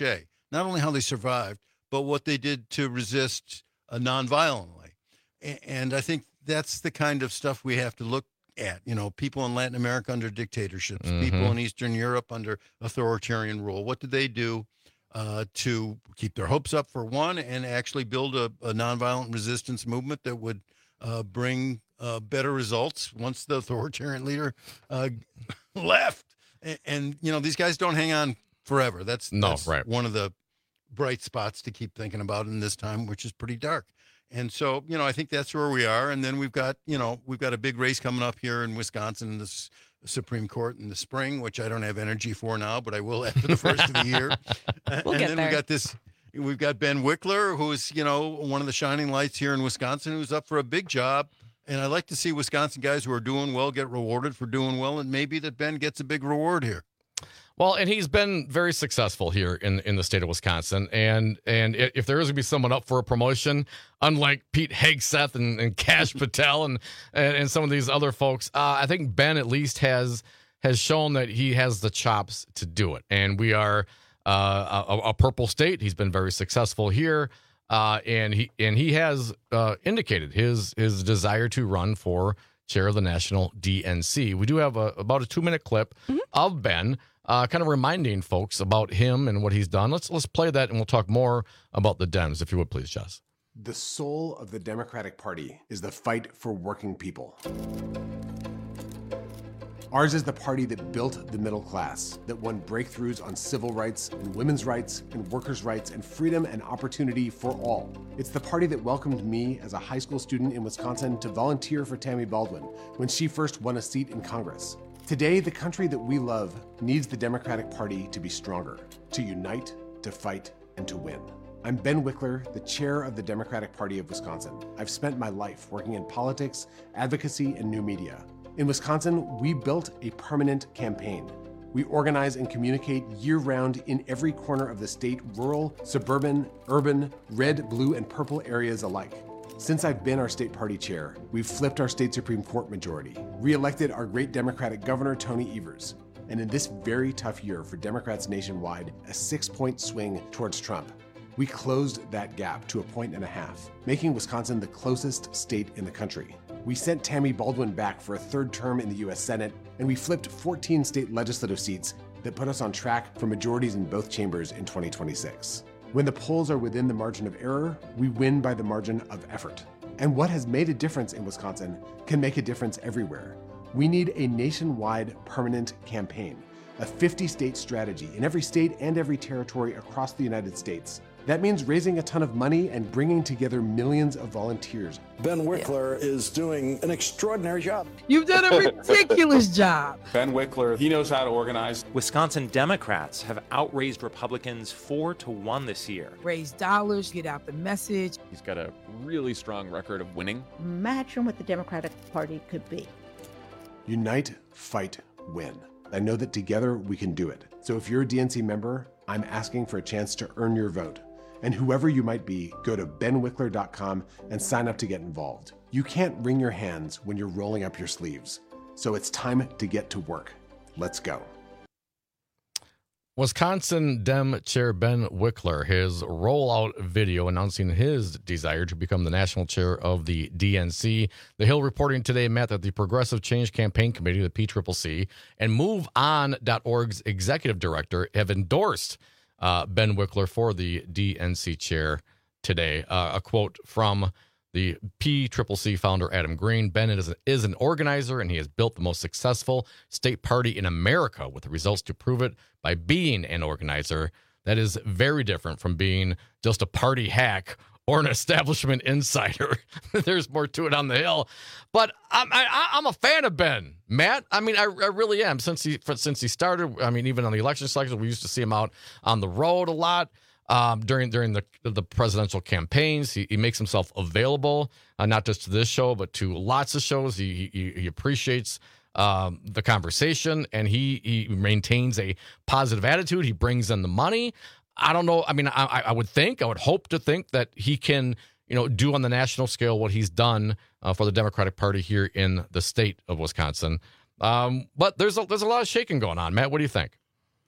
not only how they survived, but what they did to resist uh, nonviolently. A- and I think that's the kind of stuff we have to look at. You know, people in Latin America under dictatorships, Mhm. people in Eastern Europe under authoritarian rule. What did they do uh, to keep their hopes up, for one, and actually build a, a nonviolent resistance movement that would uh, bring uh, better results once the authoritarian leader uh, left? And, and, you know, these guys don't hang on forever. That's, No, that's right. one of the bright spots to keep thinking about in this time, which is pretty dark. And so, you know, I think that's where we are. And then we've got, you know, we've got a big race coming up here in Wisconsin, this Supreme Court in the spring, which I don't have energy for now, but I will after the first of the year. We'll and get then there. we got this, we've got Ben Wickler, who's, you know, one of the shining lights here in Wisconsin, who's up for a big job. And I like to see Wisconsin guys who are doing well get rewarded for doing well. And maybe that Ben gets a big reward here. Well, and he's been very successful here in, in the state of Wisconsin. And and i- if there is going to be someone up for a promotion, unlike Pete Hegseth and, and Kash Patel and, and and some of these other folks, uh, I think Ben at least has has shown that he has the chops to do it. And we are uh, a, a purple state. He's been very successful here, uh, and he and he has uh, indicated his his desire to run for chair of the national D N C. We do have a, about a two minute clip of Ben. Uh, kind of reminding folks about him and what he's done. Let's let's play that, and we'll talk more about the Dems, if you would, please, Jess. The soul of the Democratic Party is the fight for working people. Ours is the party that built the middle class, that won breakthroughs on civil rights and women's rights and workers' rights and freedom and opportunity for all. It's the party that welcomed me as a high school student in Wisconsin to volunteer for Tammy Baldwin when she first won a seat in Congress. Today, the country that we love needs the Democratic Party to be stronger, to unite, to fight, and to win. I'm Ben Wickler, the chair of the Democratic Party of Wisconsin. I've spent my life working in politics, advocacy, and new media. In Wisconsin, we built a permanent campaign. We organize and communicate year-round in every corner of the state, rural, suburban, urban, red, blue, and purple areas alike. Since I've been our state party chair, we've flipped our state Supreme Court majority, re-elected our great Democratic governor, Tony Evers, and in this very tough year for Democrats nationwide, a six-point swing towards Trump. We closed that gap to a point and a half, making Wisconsin the closest state in the country. We sent Tammy Baldwin back for a third term in the U S Senate, and we flipped fourteen state legislative seats that put us on track for majorities in both chambers in twenty twenty-six. When the polls are within the margin of error, we win by the margin of effort. And what has made a difference in Wisconsin can make a difference everywhere. We need a nationwide permanent campaign, a fifty-state strategy in every state and every territory across the United States. That means raising a ton of money and bringing together millions of volunteers. Ben Wickler is doing an extraordinary job. You've done a ridiculous job. Ben Wickler, he knows how to organize. Wisconsin Democrats have outraised Republicans four to one this year. Raise dollars, get out the message. He's got a really strong record of winning. Imagine what the Democratic Party could be. Unite, fight, win. I know that together we can do it. So if you're a D N C member, I'm asking for a chance to earn your vote. And whoever you might be, go to ben wickler dot com and sign up to get involved. You can't wring your hands when you're rolling up your sleeves. So it's time to get to work. Let's go. Wisconsin Dem Chair Ben Wickler, his rollout video announcing his desire to become the national chair of the D N C. The Hill reporting today, Matt, that the Progressive Change Campaign Committee, the P C C C, and move on dot org's executive director have endorsed uh, Ben Wickler for the D N C chair today. Uh, a quote from the P C C C founder, Adam Green: Ben is, is an organizer, and he has built the most successful state party in America with the results to prove it by being an organizer. That is very different from being just a party hack or an establishment insider. There's more to it on the Hill. But I'm, I, I'm a fan of Ben, Matt. I mean, I, I really am. Since he since he started, I mean, even on the election cycles, we used to see him out on the road a lot. Um, during during the the presidential campaigns, he, he makes himself available, uh, not just to this show, but to lots of shows. He he, he appreciates um, the conversation, and he he maintains a positive attitude. He brings in the money. I don't know. I mean, I, I would think, I would hope to think that he can, you know, do on the national scale what he's done uh, for the Democratic Party here in the state of Wisconsin. Um, but there's a, there's a lot of shaking going on. Matt, what do you think?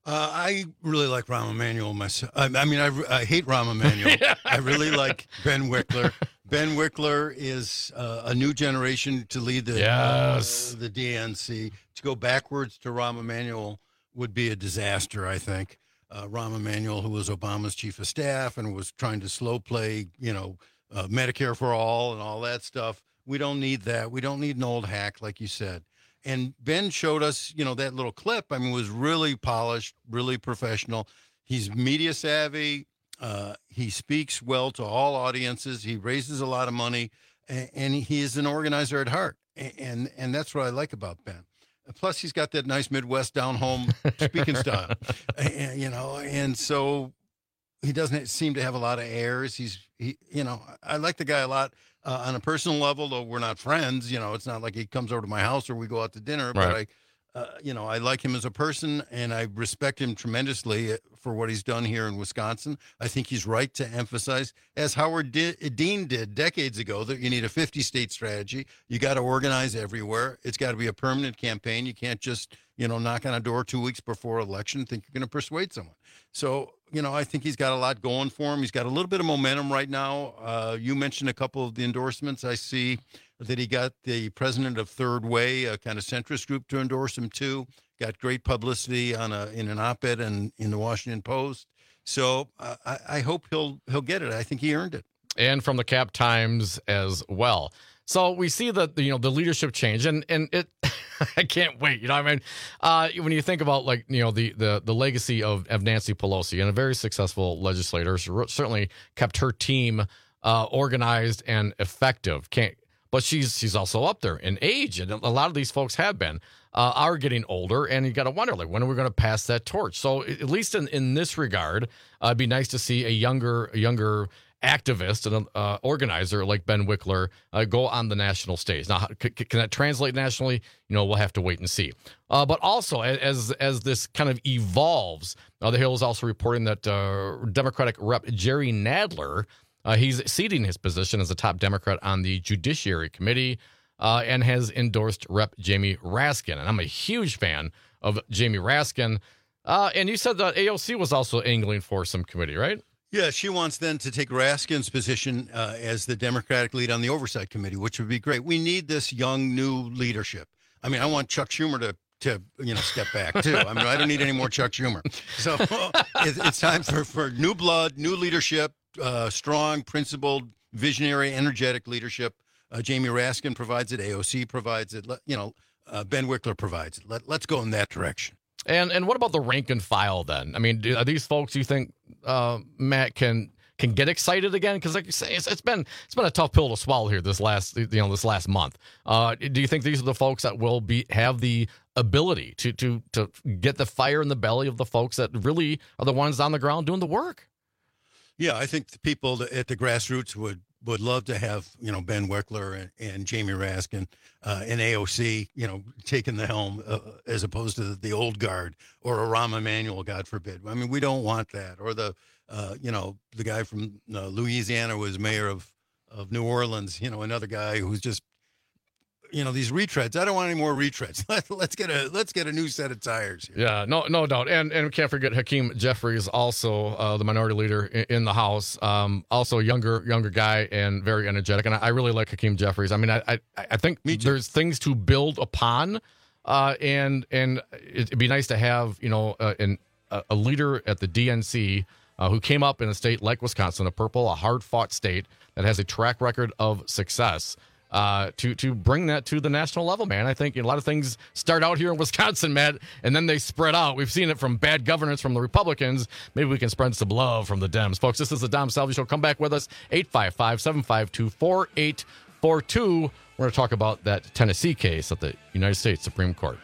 Uh, I really like Rahm Emanuel myself. I, I mean, I, I hate Rahm Emanuel. Yeah. I really like Ben Wickler. Ben Wickler is uh, a new generation to lead the yes. uh, the D N C. To go backwards to Rahm Emanuel would be a disaster, I think. Uh, Rahm Emanuel, who was Obama's chief of staff and was trying to slow play, you know, uh, Medicare for all and all that stuff. We don't need that. We don't need an old hack, like you said. And Ben showed us, you know, that little clip. I mean, was really polished, really professional. He's media savvy. Uh, he speaks well to all audiences. He raises a lot of money, and, and he is an organizer at heart. And, and and that's what I like about Ben. Plus, he's got that nice Midwest down home speaking style, and, you know. And so he doesn't seem to have a lot of airs. He's he, you know, I like the guy a lot. Uh, on a personal level, though we're not friends, you know, it's not like he comes over to my house or we go out to dinner, Right. but I, uh, you know, I like him as a person and I respect him tremendously for what he's done here in Wisconsin. I think he's right to emphasize, as Howard D- Dean did decades ago, that you need a fifty-state strategy. You got to organize everywhere. It's got to be a permanent campaign. You can't just, you know, knock on a door two weeks before election and think you're going to persuade someone. So, you know, I think he's got a lot going for him. He's got a little bit of momentum right now. Uh, you mentioned a couple of the endorsements. I see that he got the president of Third Way, a kind of centrist group, to endorse him too. Got great publicity on a in an op-ed and in the Washington Post. So uh, I, I hope he'll he'll get it. I think he earned it. And from the Cap Times as well. So we see that, you know, the leadership change, and and it. I can't wait. You know, I mean, uh, when you think about, like, you know, the the the legacy of, of Nancy Pelosi, and a very successful legislator, she certainly kept her team uh, organized and effective. Can't, but she's she's also up there in age, and a lot of these folks have been uh, are getting older, and you got to wonder, like, when are we going to pass that torch? So at least in, in this regard, uh, it'd be nice to see a younger a younger. activist and uh, organizer like Ben Wickler uh, go on the national stage. Now, c- can that translate nationally? You know, we'll have to wait and see. Uh, but also, as as this kind of evolves, uh, the Hill is also reporting that uh, Democratic Rep Jerry Nadler, uh, he's ceding his position as a top Democrat on the Judiciary Committee uh, and has endorsed Rep Jamie Raskin. And I'm a huge fan of Jamie Raskin. Uh, and you said that A O C was also angling for some committee, right? Yeah, she wants then to take Raskin's position uh, as the Democratic lead on the Oversight Committee, which would be great. We need this young, new leadership. I mean, I want Chuck Schumer to, to you know, step back, too. I mean, I don't need any more Chuck Schumer. So it's, it's time for, for new blood, new leadership, uh, strong, principled, visionary, energetic leadership. Uh, Jamie Raskin provides it. A O C provides it. You know, uh, Ben Wickler provides it. Let, let's go in that direction. And and what about the rank and file then? I mean, do, are these folks you think uh, Matt can can get excited again? Because like you say, it's, it's been it's been a tough pill to swallow here this last you know this last month. Uh, do you think these are the folks that will be have the ability to to to get the fire in the belly of the folks that really are the ones on the ground doing the work? Yeah, I think the people at the grassroots would. would love to have, you know, Ben Wickler and, and Jamie Raskin uh, and A O C, you know, taking the helm uh, as opposed to the, the old guard or a Rahm Emanuel, God forbid. I mean, we don't want that. Or the, uh, you know, the guy from uh, Louisiana was mayor of, of New Orleans, you know, another guy who's just, you know, these retreads. I don't want any more retreads. Let, let's get a let's get a new set of tires here. Yeah, no, no doubt. And and we can't forget Hakeem Jeffries, also uh, the minority leader in, in the House, um, also a younger younger guy and very energetic. And I, I really like Hakeem Jeffries. I mean, I I, I think there's things to build upon, uh, and and it'd be nice to have you know uh, an, a leader at the D N C uh, who came up in a state like Wisconsin, a purple, a hard fought state that has a track record of success. Uh, to to bring that to the national level, man. I think you know, a lot of things start out here in Wisconsin, Matt, and then they spread out. We've seen it from bad governance from the Republicans. Maybe we can spread some love from the Dems. Folks, this is the Dom Salvi Show. Come back with us, eight five five, seven five two, four eight four two. We're going to talk about that Tennessee case at the United States Supreme Court.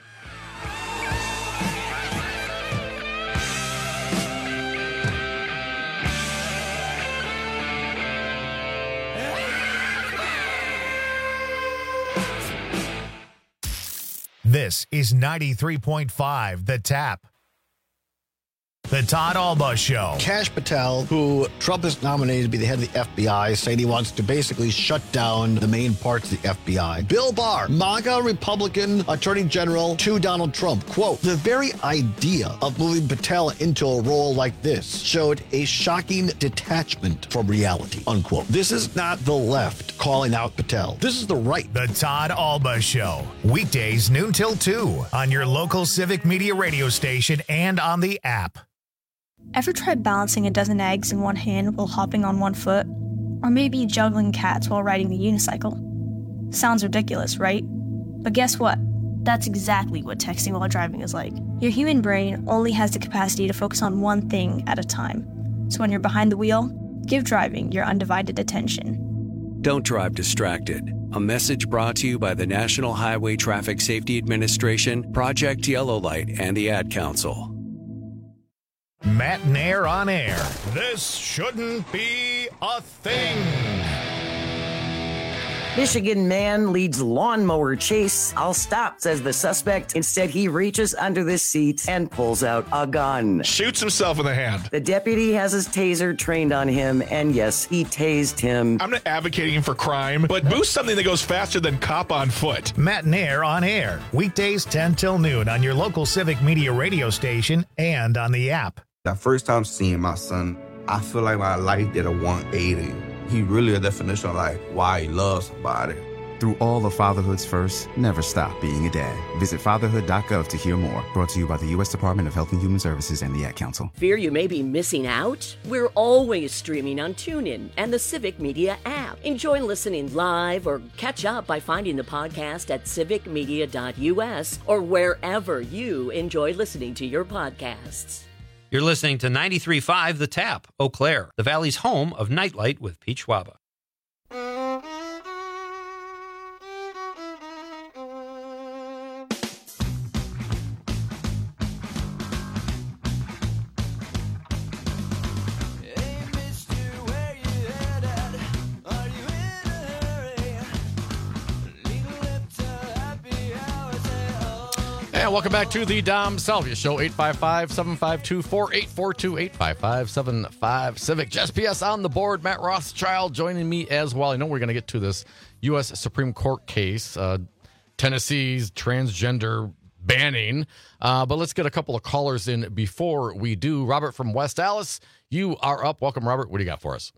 This is ninety-three point five The Tap. The Todd Alba Show. Kash Patel, who Trump has nominated to be the head of the F B I, saying he wants to basically shut down the main parts of the F B I. Bill Barr, MAGA Republican Attorney General to Donald Trump. Quote, the very idea of moving Patel into a role like this showed a shocking detachment from reality, unquote. This is not the left calling out Patel. This is the right. The Todd Alba Show. Weekdays noon till two on your local Civic Media radio station and on the app. Ever tried balancing a dozen eggs in one hand while hopping on one foot? Or maybe juggling cats while riding the unicycle? Sounds ridiculous, right? But guess what? That's exactly what texting while driving is like. Your human brain only has the capacity to focus on one thing at a time. So when you're behind the wheel, give driving your undivided attention. Don't drive distracted. A message brought to you by the National Highway Traffic Safety Administration, Project Yellow Light, and the Ad Council. Matt Nair on air. This shouldn't be a thing. Michigan man leads lawnmower chase. I'll stop, says the suspect. Instead, he reaches under the seat and pulls out a gun. Shoots himself in the hand. The deputy has his taser trained on him, and yes, he tased him. I'm not advocating for crime, but boost something that goes faster than cop on foot. Matt Nair on air. Weekdays ten till noon on your local Civic Media radio station and on the app. The first time seeing my son, I feel like my life did a one eighty. He really a definition of like why he loves somebody. Through all of fatherhood's first, never stop being a dad. Visit fatherhood dot gov to hear more. Brought to you by the U S Department of Health and Human Services and the Ad Council. Fear you may be missing out? We're always streaming on TuneIn and the Civic Media app. Enjoy listening live or catch up by finding the podcast at civic media dot u s or wherever you enjoy listening to your podcasts. You're listening to ninety-three point five The Tap, Eau Claire, the Valley's home of Nightlight with Pete Schwaba. And welcome back to the Dom Salvia Show, eight five five, seven five two, four eight four two, eight five five, seven five Civic. Jess P S on the board, Matt Rothschild joining me as well. I know we're going to get to this U S Supreme Court case, uh, Tennessee's transgender banning, uh, but let's get a couple of callers in before we do. Robert from West Allis, you are up. Welcome, Robert. What do you got for us?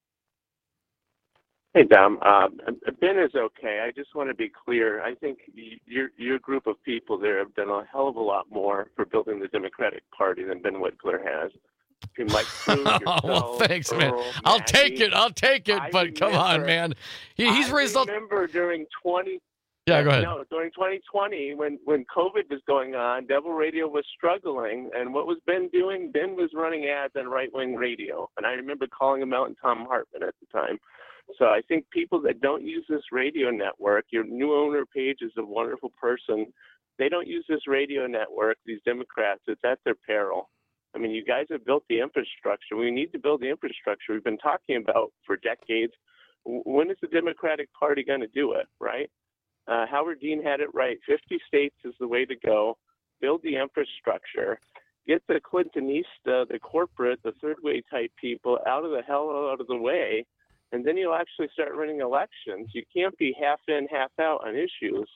Hey, Dom. Uh, Ben is okay. I just want to be clear. I think your your group of people there have done a hell of a lot more for building the Democratic Party than Ben Whitler has. Between Mike Cruz, yourself, well, thanks, Earl, man. Maggie. I'll take it. I'll take it. I But remember, come on, man. He, he's I raised up. remember during twenty. Yeah, go ahead. No, during twenty twenty, when when COVID was going on, Devil Radio was struggling, and what was Ben doing? Ben was running ads on right wing radio, and I remember calling him out and Tom Hartman at the time. So I think people that don't use this radio network, your new owner Page is a wonderful person. They don't use this radio network, these Democrats, it's at their peril. I mean, you guys have built the infrastructure. We need to build the infrastructure we've been talking about for decades. When is the Democratic Party going to do it, right? Uh, Howard Dean had it right. fifty states is the way to go. Build the infrastructure. Get the Clintonista, the corporate, the third way type people out of the hell out of the way. And then you'll actually start running elections. You can't be half in, half out on issues.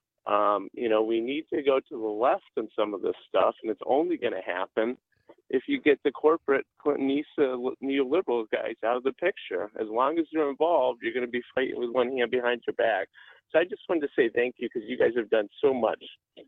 Um, you know, we need to go to the left on some of this stuff, and it's only going to happen if you get the corporate Clintonista neoliberal guys out of the picture. As long as they're involved, you're going to be fighting with one hand behind your back. So I just wanted to say thank you because you guys have done so much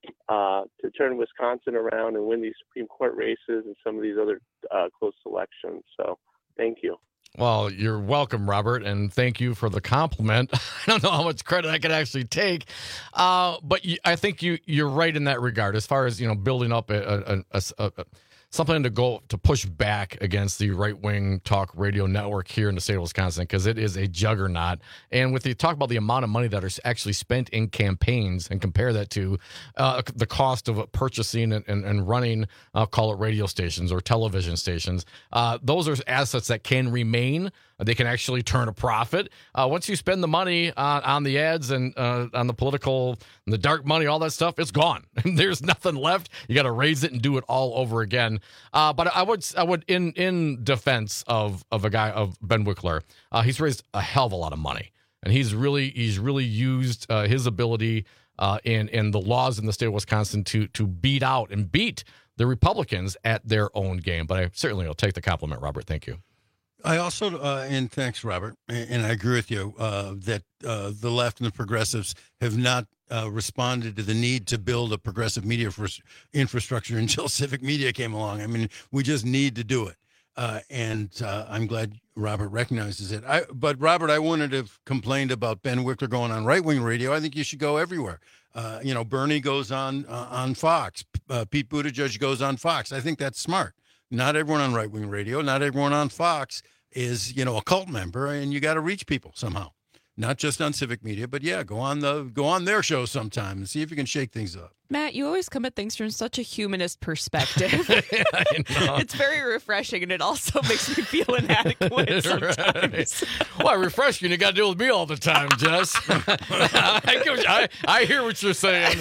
uh, to turn Wisconsin around and win these Supreme Court races and some of these other uh, close elections. So thank you. Well, you're welcome, Robert, and thank you for the compliment. I don't know how much credit I could actually take, uh, but you, I think you, you're right in that regard. As far as, you know, building up a, a, a, a something to go to push back against the right-wing talk radio network here in the state of Wisconsin, because it is a juggernaut. And with the talk about the amount of money that are actually spent in campaigns and compare that to uh, the cost of purchasing and, and, and running, uh, call it radio stations or television stations, uh, those are assets that can remain. They can actually turn a profit. Uh, once you spend the money on, on the ads and uh, on the political, the dark money, all that stuff, it's gone. There's nothing left. You got to raise it and do it all over again. again. Uh, but I would, I would, in in defense of of a guy of Ben Wickler, uh, he's raised a hell of a lot of money, and he's really he's really used uh, his ability uh, in in the laws in the state of Wisconsin to to beat out and beat the Republicans at their own game. But I certainly will take the compliment, Robert. Thank you. I also, uh, and thanks, Robert, and, and I agree with you uh, that uh, the left and the progressives have not uh, responded to the need to build a progressive media for infrastructure until civic media came along. I mean, we just need to do it. Uh, and uh, I'm glad Robert recognizes it. I, but, Robert, I wouldn't have complained about Ben Wickler going on right-wing radio. I think you should go everywhere. Uh, you know, Bernie goes on uh, on Fox. Uh, Pete Buttigieg goes on Fox. I think that's smart. Not everyone on right-wing radio, not everyone on Fox is, you know, a cult member, and you got to reach people somehow. Not just on civic media, but yeah, go on the go on their show sometime and see if you can shake things up. Matt, you always come at things from such a humanist perspective. Yeah, I know. It's very refreshing, and it also makes me feel inadequate sometimes. Right. Well, refreshing, you got to deal with me all the time, Jess. I, I, I hear what you're saying.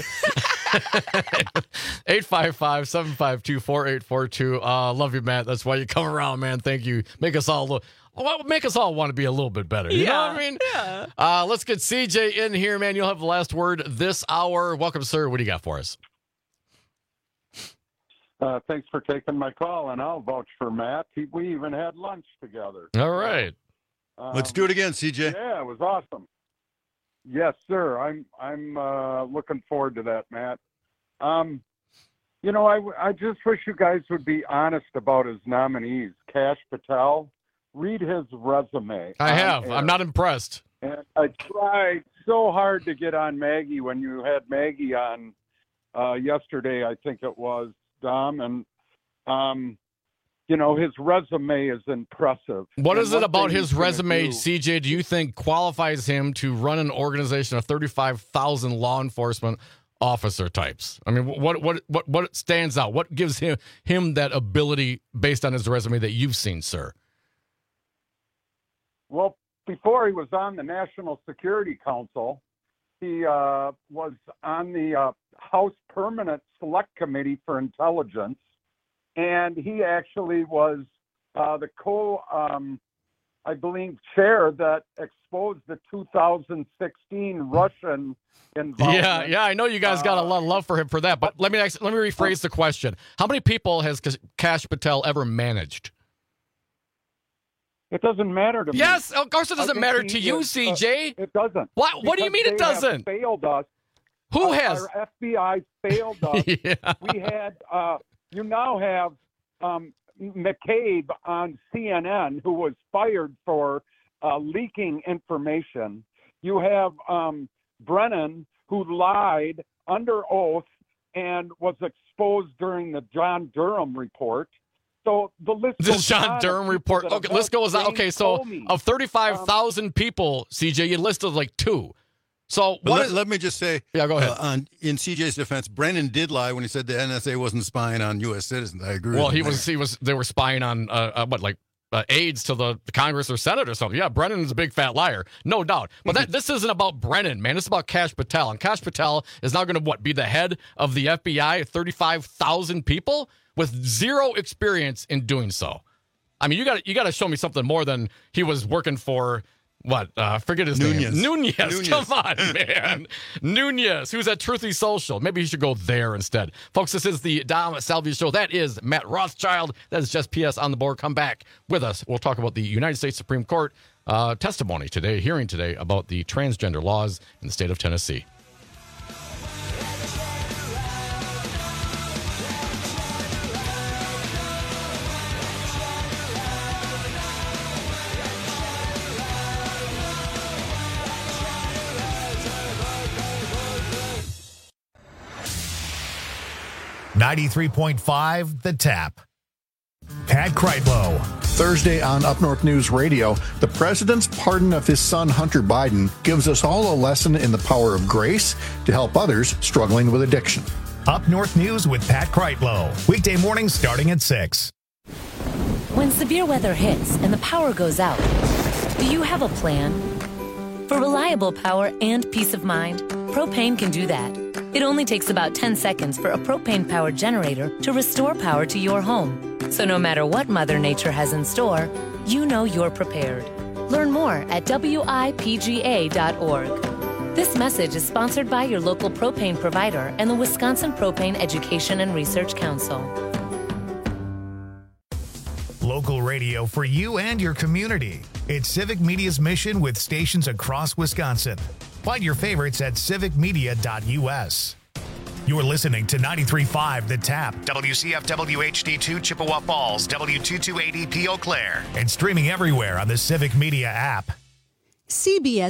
eight five five, seven five two, four eight four two. Uh, love you, Matt. That's why you come around, man. Thank you. Make us all look. Well, make us all want to be a little bit better. You yeah, know what I mean? Yeah. Uh, let's get C J in here, man. You'll have the last word this hour. Welcome, sir. What do you got for us? Uh, thanks for taking my call, and I'll vouch for Matt. He, we even had lunch together. All right. Um, Let's do it again, C J. Yeah, it was awesome. Yes, sir. I'm I'm uh, looking forward to that, Matt. Um, you know, I, I just wish you guys would be honest about his nominees. Kash Patel. Read his resume. I have. Air. I'm not impressed. And I tried so hard to get on Maggie when you had Maggie on uh, yesterday, I think it was, Dom. And, um, you know, his resume is impressive. What and is it about his he's resume, do, C J, do you think qualifies him to run an organization of thirty-five thousand law enforcement officer types? I mean, what what what what stands out? What gives him him that ability based on his resume that you've seen, sir? Well, before he was on the National Security Council, he uh, was on the uh, House Permanent Select Committee for Intelligence, and he actually was uh, the co, um, I believe, chair that exposed the two thousand sixteen Russian involvement. Yeah, yeah, I know you guys got a lot of love for him for that, but let me ask, let me rephrase the question. How many people has Kash Patel ever managed? It doesn't matter to me. Yes, of course it doesn't matter to you, is, C J. Uh, it doesn't. What? What do you mean it doesn't? Failed us. Who uh, has? Our F B I failed us. Yeah. We had. Uh, you now have um, McCabe on C N N, who was fired for uh, leaking information. You have um, Brennan, who lied under oath and was exposed during the John Durham report. So the list This John Durham report. Okay, list goes on. Okay, so of thirty-five thousand um, people, C J, you listed like two. So what let, is, let me just say, yeah, go ahead. Uh, on, in C J's defense, Brennan did lie when he said the N S A wasn't spying on U S citizens. I agree. Well, with he him was. there. He was. They were spying on uh, uh, what, like uh, aides to the Congress or Senate or something. Yeah, Brennan's a big fat liar, no doubt. But that this isn't about Brennan, man. It's about Kash Patel, and Kash Patel is now going to what be the head of the F B I? thirty-five thousand people with zero experience in doing so. I mean, you got you got to show me something more than he was working for. What? Uh, forget his Nunez. name. Nunez. Nunez. Come on, man. Nunez, who's at Truthy Social. Maybe he should go there instead. Folks, this is the Dom Salvia Show. That is Matt Rothschild. That is just P S on the board. Come back with us. We'll talk about the United States Supreme Court uh, testimony today, hearing today about the transgender laws in the state of Tennessee. ninety-three point five The Tap. Pat Kreitlow. Thursday on Up North News Radio, the president's pardon of his son Hunter Biden gives us all a lesson in the power of grace to help others struggling with addiction. Up North News with Pat Kreitlow. Weekday mornings starting at six. When severe weather hits and the power goes out, do you have a plan? For reliable power and peace of mind, Propane can do that. It only takes about ten seconds for a propane-powered generator to restore power to your home. So no matter what Mother Nature has in store, you know you're prepared. Learn more at W I P G A dot org. This message is sponsored by your local propane provider and the Wisconsin Propane Education and Research Council. Local radio for you and your community. It's Civic Media's mission with stations across Wisconsin. Find your favorites at civic media dot U S. You're listening to ninety-three point five The Tap, W C F W H D two Chippewa Falls, W two two eight E P Eau Claire, and streaming everywhere on the Civic Media app. C B S